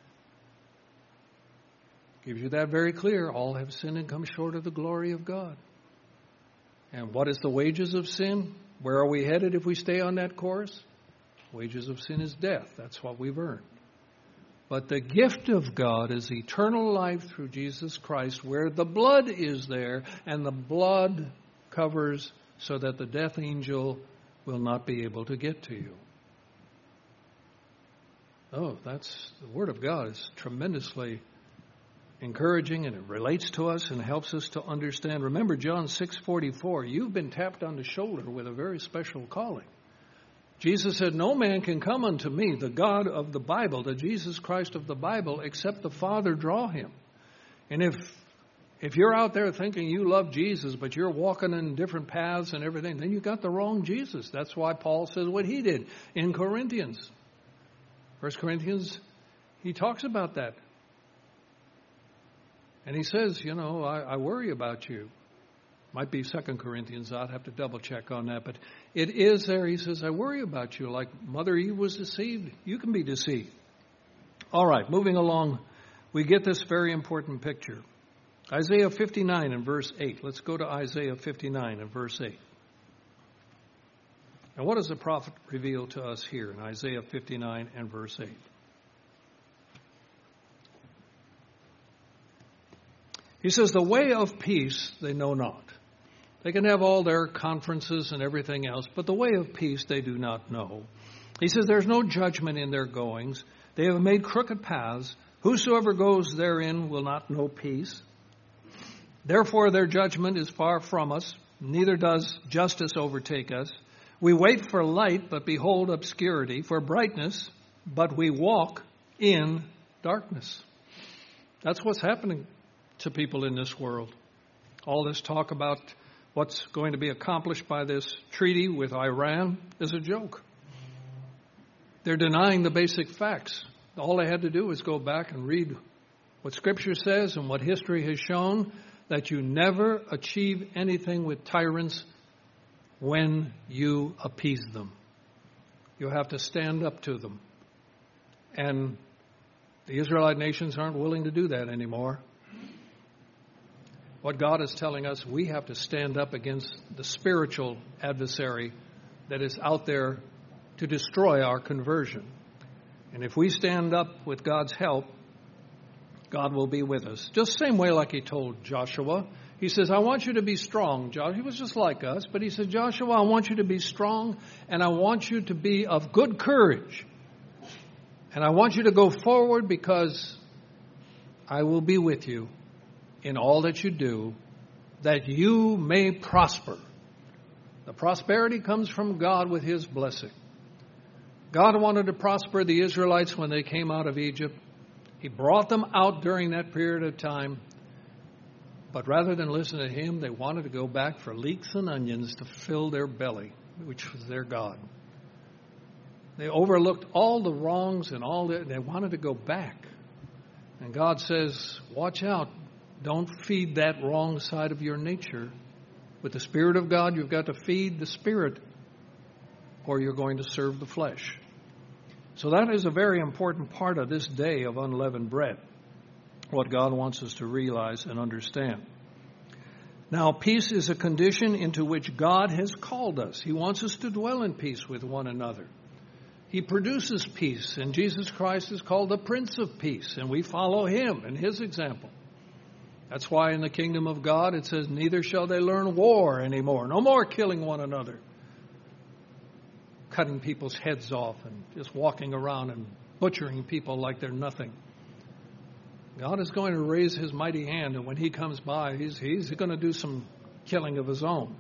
gives you that very clear. All have sinned and come short of the glory of God. And what is the wages of sin? Where are we headed if we stay on that course? Wages of sin is death. That's what we've earned. But the gift of God is eternal life through Jesus Christ, where the blood is there, and the blood covers so that the death angel will not be able to get to you. Oh, that's the Word of God is tremendously encouraging, and it relates to us and helps us to understand. Remember John six forty-four, you've been tapped on the shoulder with a very special calling. Jesus said, no man can come unto me, the God of the Bible, the Jesus Christ of the Bible, except the Father draw him. And if if you're out there thinking you love Jesus, but you're walking in different paths and everything, then you got the wrong Jesus. That's why Paul says what he did in Corinthians. First Corinthians, he talks about that. And he says, you know, I, I worry about you. Might be Second Corinthians. I'd have to double check on that. But it is there. He says, I worry about you. Like Mother Eve was deceived, you can be deceived. All right, moving along, we get this very important picture. Isaiah fifty-nine and verse eight. Let's go to Isaiah fifty-nine and verse eight. And what does the prophet reveal to us here in Isaiah fifty-nine and verse eight? He says, the way of peace they know not. They can have all their conferences and everything else, but the way of peace they do not know. He says, there's no judgment in their goings. They have made crooked paths. Whosoever goes therein will not know peace. Therefore their judgment is far from us, neither does justice overtake us. We wait for light, but behold obscurity, for brightness, but we walk in darkness. That's what's happening to people in this world. All this talk about what's going to be accomplished by this treaty with Iran is a joke. They're denying the basic facts. All they had to do was go back and read what Scripture says and what history has shown, that you never achieve anything with tyrants when you appease them. You have to stand up to them. And the Israelite nations aren't willing to do that anymore. What God is telling us, we have to stand up against the spiritual adversary that is out there to destroy our conversion. And if we stand up with God's help, God will be with us. Just the same way like he told Joshua. He says, I want you to be strong. Joshua, he was just like us, but he said, Joshua, I want you to be strong, and I want you to be of good courage. And I want you to go forward because I will be with you in all that you do, that you may prosper. The prosperity comes from God with his blessing. God wanted to prosper the Israelites when they came out of Egypt. He brought them out during that period of time. But rather than listen to him, they wanted to go back for leeks and onions to fill their belly, which was their God. They overlooked all the wrongs and all that. They wanted to go back. And God says, watch out. Don't feed that wrong side of your nature. With the Spirit of God, you've got to feed the Spirit, or you're going to serve the flesh. So that is a very important part of this day of unleavened bread, what God wants us to realize and understand. Now, peace is a condition into which God has called us. He wants us to dwell in peace with one another. He produces peace, and Jesus Christ is called the Prince of Peace, and we follow him and his example. That's why in the kingdom of God it says, neither shall they learn war anymore. No more killing one another. Cutting people's heads off and just walking around and butchering people like they're nothing. God is going to raise his mighty hand, and when he comes by, he's, he's going to do some killing of his own.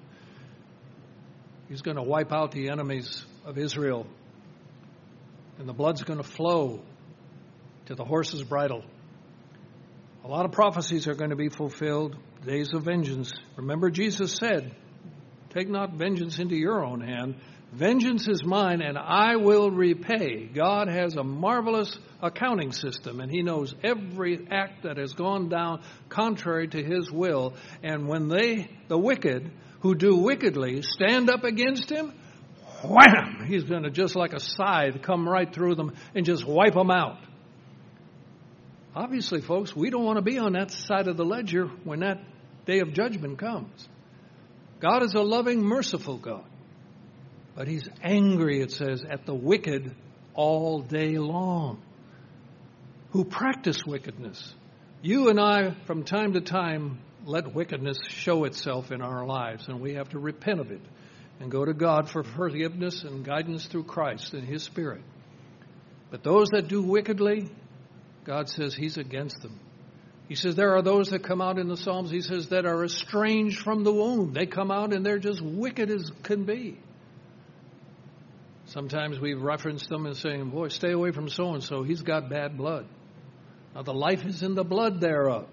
He's going to wipe out the enemies of Israel, and the blood's going to flow to the horse's bridle. A lot of prophecies are going to be fulfilled, days of vengeance. Remember, Jesus said, take not vengeance into your own hand. Vengeance is mine, and I will repay. God has a marvelous accounting system, and he knows every act that has gone down contrary to his will. And when they, the wicked, who do wickedly, stand up against him, wham! He's going to, just like a scythe, come right through them and just wipe them out. Obviously, folks, we don't want to be on that side of the ledger when that day of judgment comes. God is a loving, merciful God. But he's angry, it says, at the wicked all day long, who practice wickedness. You and I, from time to time, let wickedness show itself in our lives, and we have to repent of it and go to God for forgiveness and guidance through Christ and his Spirit. But those that do wickedly, God says he's against them. He says there are those that come out in the Psalms, he says, that are estranged from the womb. They come out and they're just wicked as can be. Sometimes we've referenced them and saying, boy, stay away from so-and-so. He's got bad blood. Now, the life is in the blood thereof.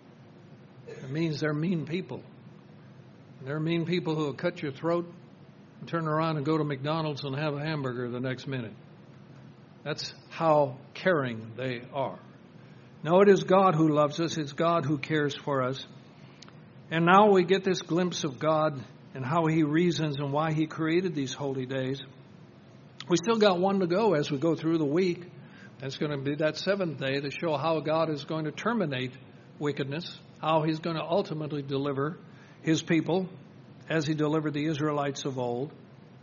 It means they're mean people. They're mean people who will cut your throat and turn around and go to McDonald's and have a hamburger the next minute. That's how caring they are. No, it is God who loves us. It's God who cares for us. And now we get this glimpse of God and how he reasons and why he created these holy days. We still got one to go as we go through the week. That's going to be that seventh day to show how God is going to terminate wickedness, how he's going to ultimately deliver his people as he delivered the Israelites of old.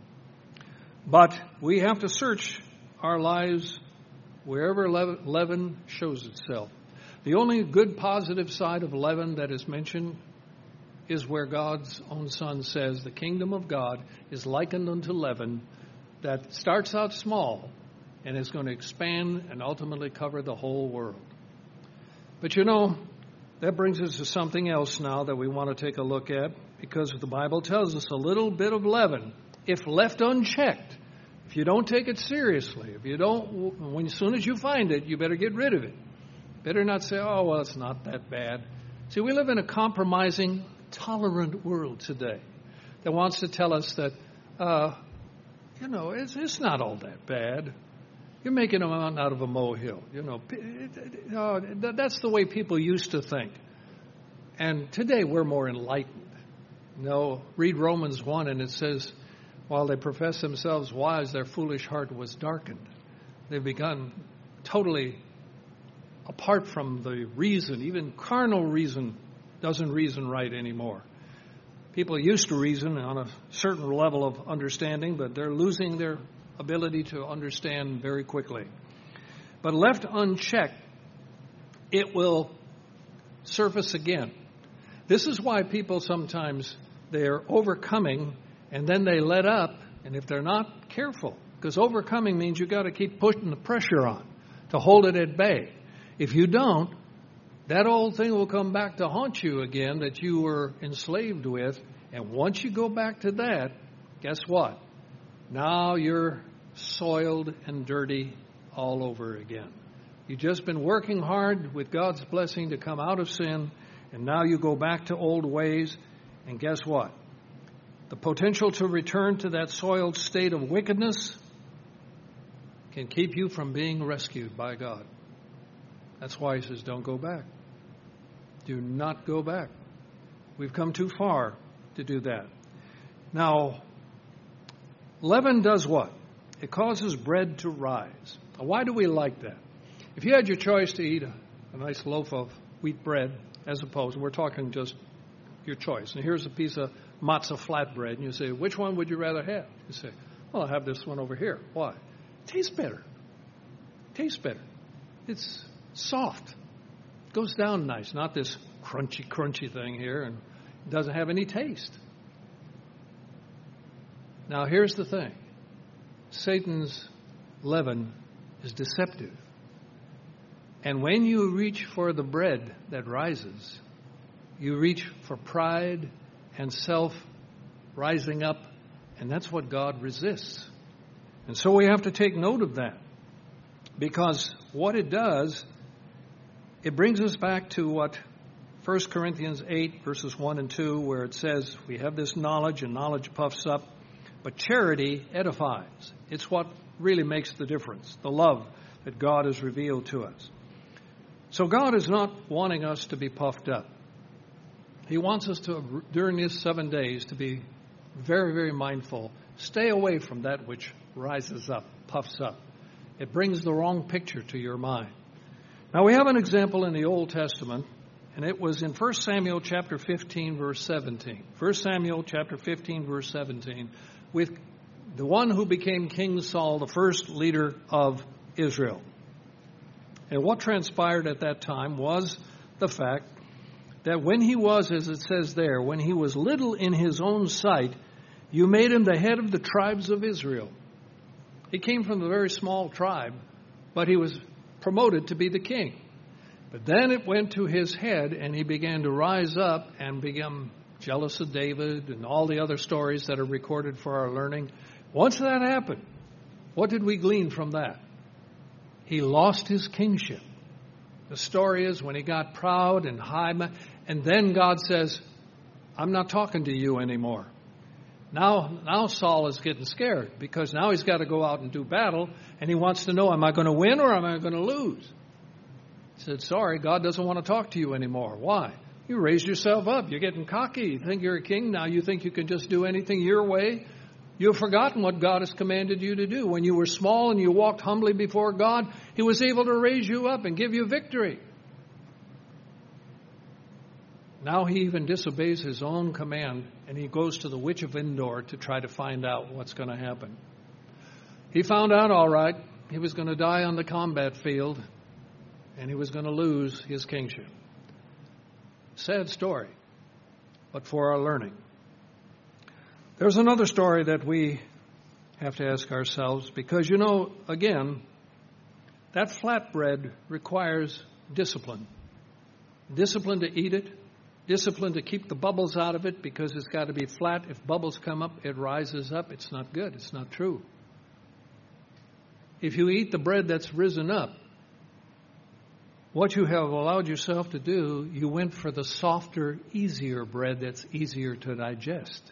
But we have to search our lives wherever leaven shows itself. The only good positive side of leaven that is mentioned is where God's own Son says the kingdom of God is likened unto leaven that starts out small and is going to expand and ultimately cover the whole world. But you know, that brings us to something else now that we want to take a look at, because the Bible tells us a little bit of leaven, if left unchecked, if you don't take it seriously, if you don't, when as soon as you find it, you better get rid of it. Better not say, oh, well, it's not that bad. See, we live in a compromising, tolerant world today that wants to tell us that, uh, you know, it's, it's not all that bad. You're making a mountain out of a molehill. You know, it, it, uh, that's the way people used to think. And today we're more enlightened. You know, read Romans one and it says, while they profess themselves wise, their foolish heart was darkened. They've begun totally apart from the reason. Even carnal reason doesn't reason right anymore. People used to reason on a certain level of understanding, but they're losing their ability to understand very quickly. But left unchecked, it will surface again. This is why people sometimes, they're overcoming and then they let up, and if they're not careful, because overcoming means you've got to keep pushing the pressure on to hold it at bay. If you don't, that old thing will come back to haunt you again that you were enslaved with. And once you go back to that, guess what? Now you're soiled and dirty all over again. You've just been working hard with God's blessing to come out of sin, and now you go back to old ways. And guess what? The potential to return to that soiled state of wickedness can keep you from being rescued by God. That's why he says, don't go back. Do not go back. We've come too far to do that. Now, leaven does what? It causes bread to rise. Now, why do we like that? If you had your choice to eat a, a nice loaf of wheat bread, as opposed, we're talking just your choice. And here's a piece of matzah flatbread, and you say, which one would you rather have? You say, well, I'll have this one over here. Why? It tastes better. It tastes better. It's soft. It goes down nice, not this crunchy, crunchy thing here, and it doesn't have any taste. Now, here's the thing. Satan's leaven is deceptive. And when you reach for the bread that rises, you reach for pride and self rising up, and that's what God resists. And so we have to take note of that, because what it does, it brings us back to what First Corinthians eight, verses one and two, where it says, we have this knowledge, and knowledge puffs up, but charity edifies. It's what really makes the difference, the love that God has revealed to us. So God is not wanting us to be puffed up. He wants us to, during these seven days, to be very, very mindful. Stay away from that which rises up, puffs up. It brings the wrong picture to your mind. Now, we have an example in the Old Testament, and it was in First Samuel chapter fifteen, verse seventeen. First Samuel chapter fifteen, verse seventeen, with the one who became King Saul, the first leader of Israel. And what transpired at that time was the fact that when he was, as it says there, when he was little in his own sight, you made him the head of the tribes of Israel. He came from a very small tribe, but he was promoted to be the king. But then it went to his head, and he began to rise up and become jealous of David and all the other stories that are recorded for our learning. Once that happened, what did we glean from that? He lost his kingship. The story is when he got proud and high, and then God says, I'm not talking to you anymore. Now, now Saul is getting scared, because now he's got to go out and do battle, and he wants to know, am I going to win or am I going to lose? He said, sorry, God doesn't want to talk to you anymore. Why? You raised yourself up. You're getting cocky. You think you're a king. Now you think you can just do anything your way. You've forgotten what God has commanded you to do. When you were small and you walked humbly before God, He was able to raise you up and give you victory. Now he even disobeys his own command, and he goes to the witch of Endor to try to find out what's going to happen. He found out, all right, he was going to die on the combat field, and he was going to lose his kingship. Sad story, but for our learning. There's another story that we have to ask ourselves, because, you know, again, that flatbread requires discipline. Discipline to eat it, discipline to keep the bubbles out of it, because it's got to be flat. If bubbles come up, it rises up. It's not good. It's not true. If you eat the bread that's risen up, what you have allowed yourself to do, you went for the softer, easier bread that's easier to digest.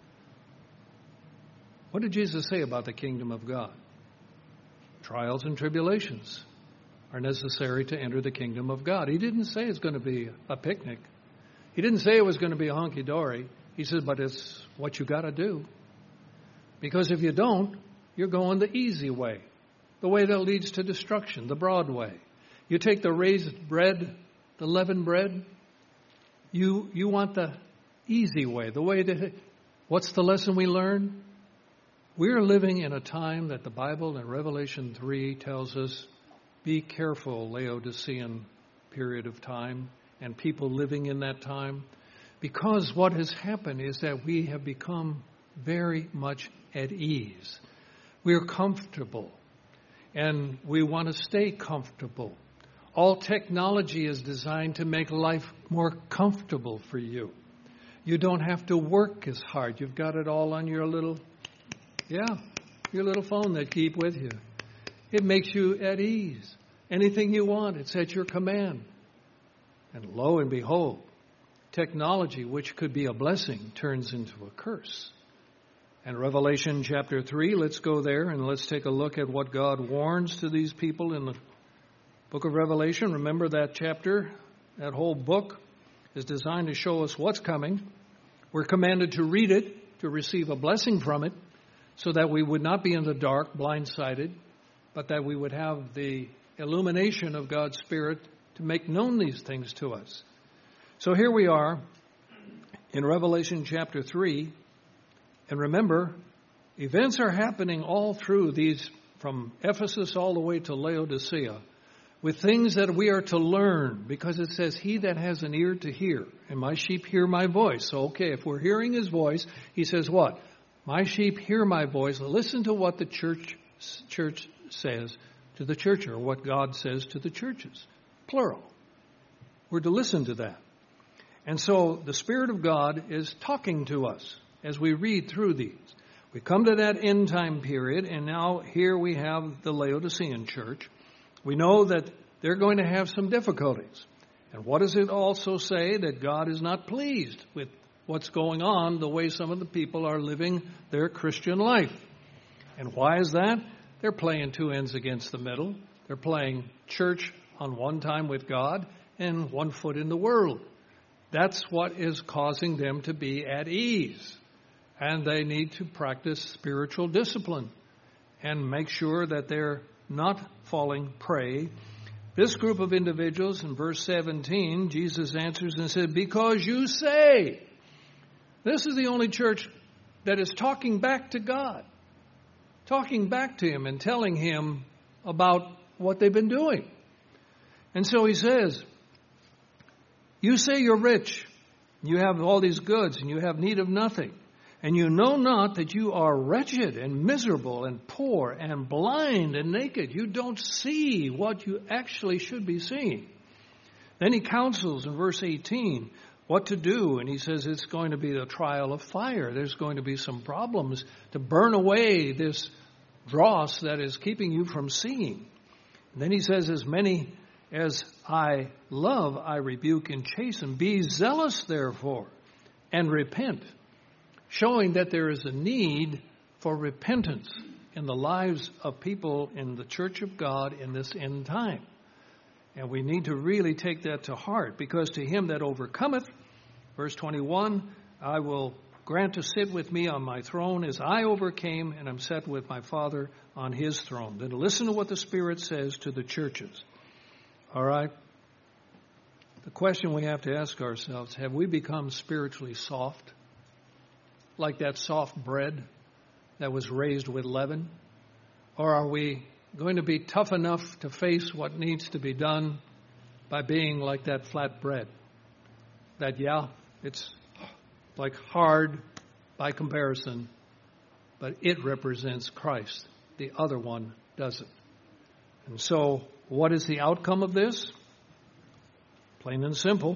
What did Jesus say about the kingdom of God? Trials and tribulations are necessary to enter the kingdom of God. He didn't say it's going to be a picnic. He didn't say it was going to be a hunky-dory. He said, but it's what you got to do. Because if you don't, you're going the easy way, the way that leads to destruction, the broad way. You take the raised bread, the leavened bread, you you want the easy way, the way to... What's the lesson we learn? We're living in a time that the Bible in Revelation three tells us, be careful, Laodicean period of time, and people living in that time. Because what has happened is that we have become very much at ease. We're comfortable, and we want to stay comfortable. All technology is designed to make life more comfortable for you. You don't have to work as hard. You've got it all on your little, yeah, your little phone that keep with you. It makes you at ease. Anything you want, it's at your command. And lo and behold, technology, which could be a blessing, turns into a curse. And Revelation chapter three, let's go there and let's take a look at what God warns to these people in the book of Revelation. Remember that chapter, that whole book is designed to show us what's coming. We're commanded to read it, to receive a blessing from it, so that we would not be in the dark, blindsided, but that we would have the illumination of God's Spirit to make known these things to us. So here we are in Revelation chapter three. And remember, events are happening all through these, from Ephesus all the way to Laodicea, with things that we are to learn, because it says, he that has an ear to hear, and my sheep hear my voice. So, okay, if we're hearing his voice, he says what? My sheep hear my voice. Listen to what the church church says to the church, or what God says to the churches. Plural. We're to listen to that. And so the Spirit of God is talking to us as we read through these. We come to that end time period, and now here we have the Laodicean church. We know that they're going to have some difficulties. And what does it also say? That God is not pleased with what's going on, the way some of the people are living their Christian life. And why is that? They're playing two ends against the middle. They're playing church on one time with God and one foot in the world. That's what is causing them to be at ease. And they need to practice spiritual discipline and make sure that they're not falling prey. This group of individuals, in verse seventeen, Jesus answers and said, because you say. This is the only church that is talking back to God, talking back to him and telling him about what they've been doing. And so he says, you say you're rich, you have all these goods, and you have need of nothing. And you know not that you are wretched and miserable and poor and blind and naked. You don't see what you actually should be seeing. Then he counsels in verse eighteen what to do. And he says it's going to be a trial of fire. There's going to be some problems to burn away this dross that is keeping you from seeing. And then he says, as many as I love, I rebuke and chasten. Be zealous, therefore, and repent. Showing that there is a need for repentance in the lives of people in the church of God in this end time. And we need to really take that to heart, because to him that overcometh, verse twenty-one, I will grant to sit with me on my throne as I overcame and am set with my Father on his throne. Then listen to what the Spirit says to the churches. All right? The question we have to ask ourselves, have we become spiritually soft? Like that soft bread that was raised with leaven? Or are we going to be tough enough to face what needs to be done by being like that flat bread? That, yeah, it's like hard by comparison, but it represents Christ. The other one doesn't. And so, what is the outcome of this? Plain and simple.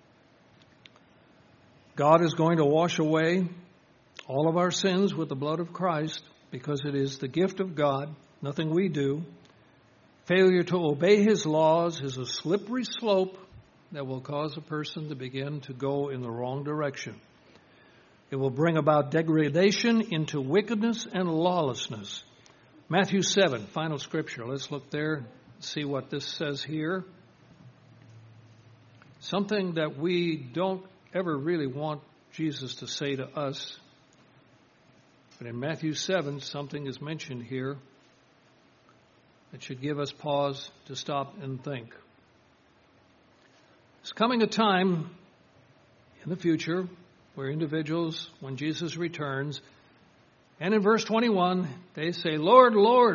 God is going to wash away all of our sins with the blood of Christ, because it is the gift of God, nothing we do. Failure to obey his laws is a slippery slope that will cause a person to begin to go in the wrong direction. It will bring about degradation into wickedness and lawlessness. Matthew seven, final scripture. Let's look there, see what this says here. Something that we don't ever really want Jesus to say to us. But in Matthew seven, something is mentioned here that should give us pause to stop and think. There's coming a time in the future where individuals, when Jesus returns, and in verse twenty-one, they say, Lord, Lord.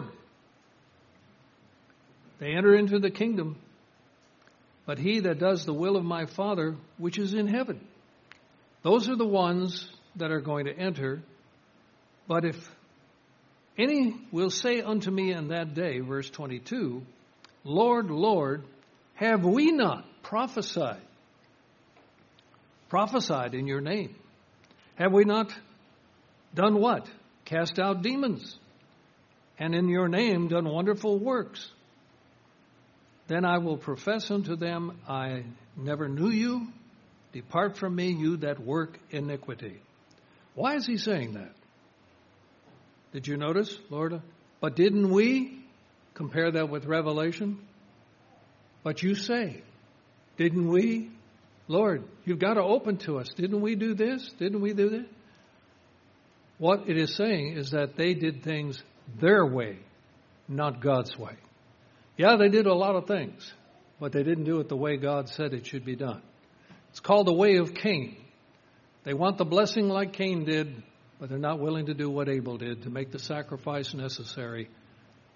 They enter into the kingdom, but he that does the will of my Father, which is in heaven. Those are the ones that are going to enter. But if any will say unto me in that day, verse twenty-two, Lord, Lord, have we not prophesied? Prophesied in your name. Have we not done what? Cast out demons. And in your name done wonderful works. Then I will profess unto them, I never knew you. Depart from me, you that work iniquity. Why is he saying that? Did you notice, Lord? But didn't we compare that with Revelation? But you say, didn't we? Lord, you've got to open to us. Didn't we do this? Didn't we do that? What it is saying is that they did things their way, not God's way. Yeah, they did a lot of things, but they didn't do it the way God said it should be done. It's called the way of Cain. They want the blessing like Cain did, but they're not willing to do what Abel did to make the sacrifice necessary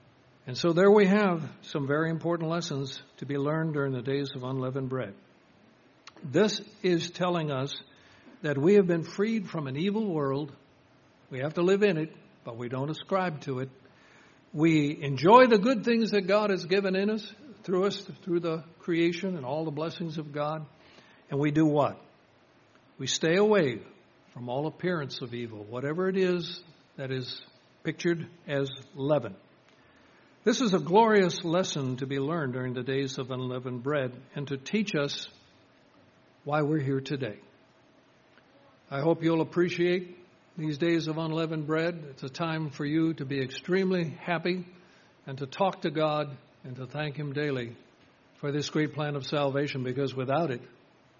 And so there we have some very important lessons to be learned during the days of unleavened bread. This is telling us that we have been freed from an evil world. We have to live in it, but we don't ascribe to it. We enjoy the good things that God has given in us, through us, through the creation and all the blessings of God. And we do what? We stay away from all appearance of evil, whatever it is that is pictured as leaven. This is a glorious lesson to be learned during the days of unleavened bread and to teach us why we're here today. I hope you'll appreciate these days of unleavened bread. It's a time for you to be extremely happy and to talk to God and to thank Him daily for this great plan of salvation, because without it,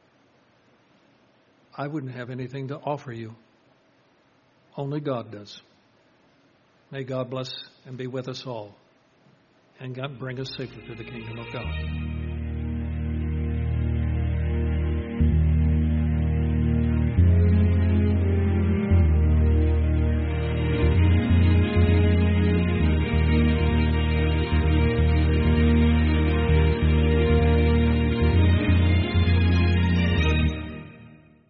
I wouldn't have anything to offer you. Only God does. May God bless and be with us all, and God bring us safely to the kingdom of God.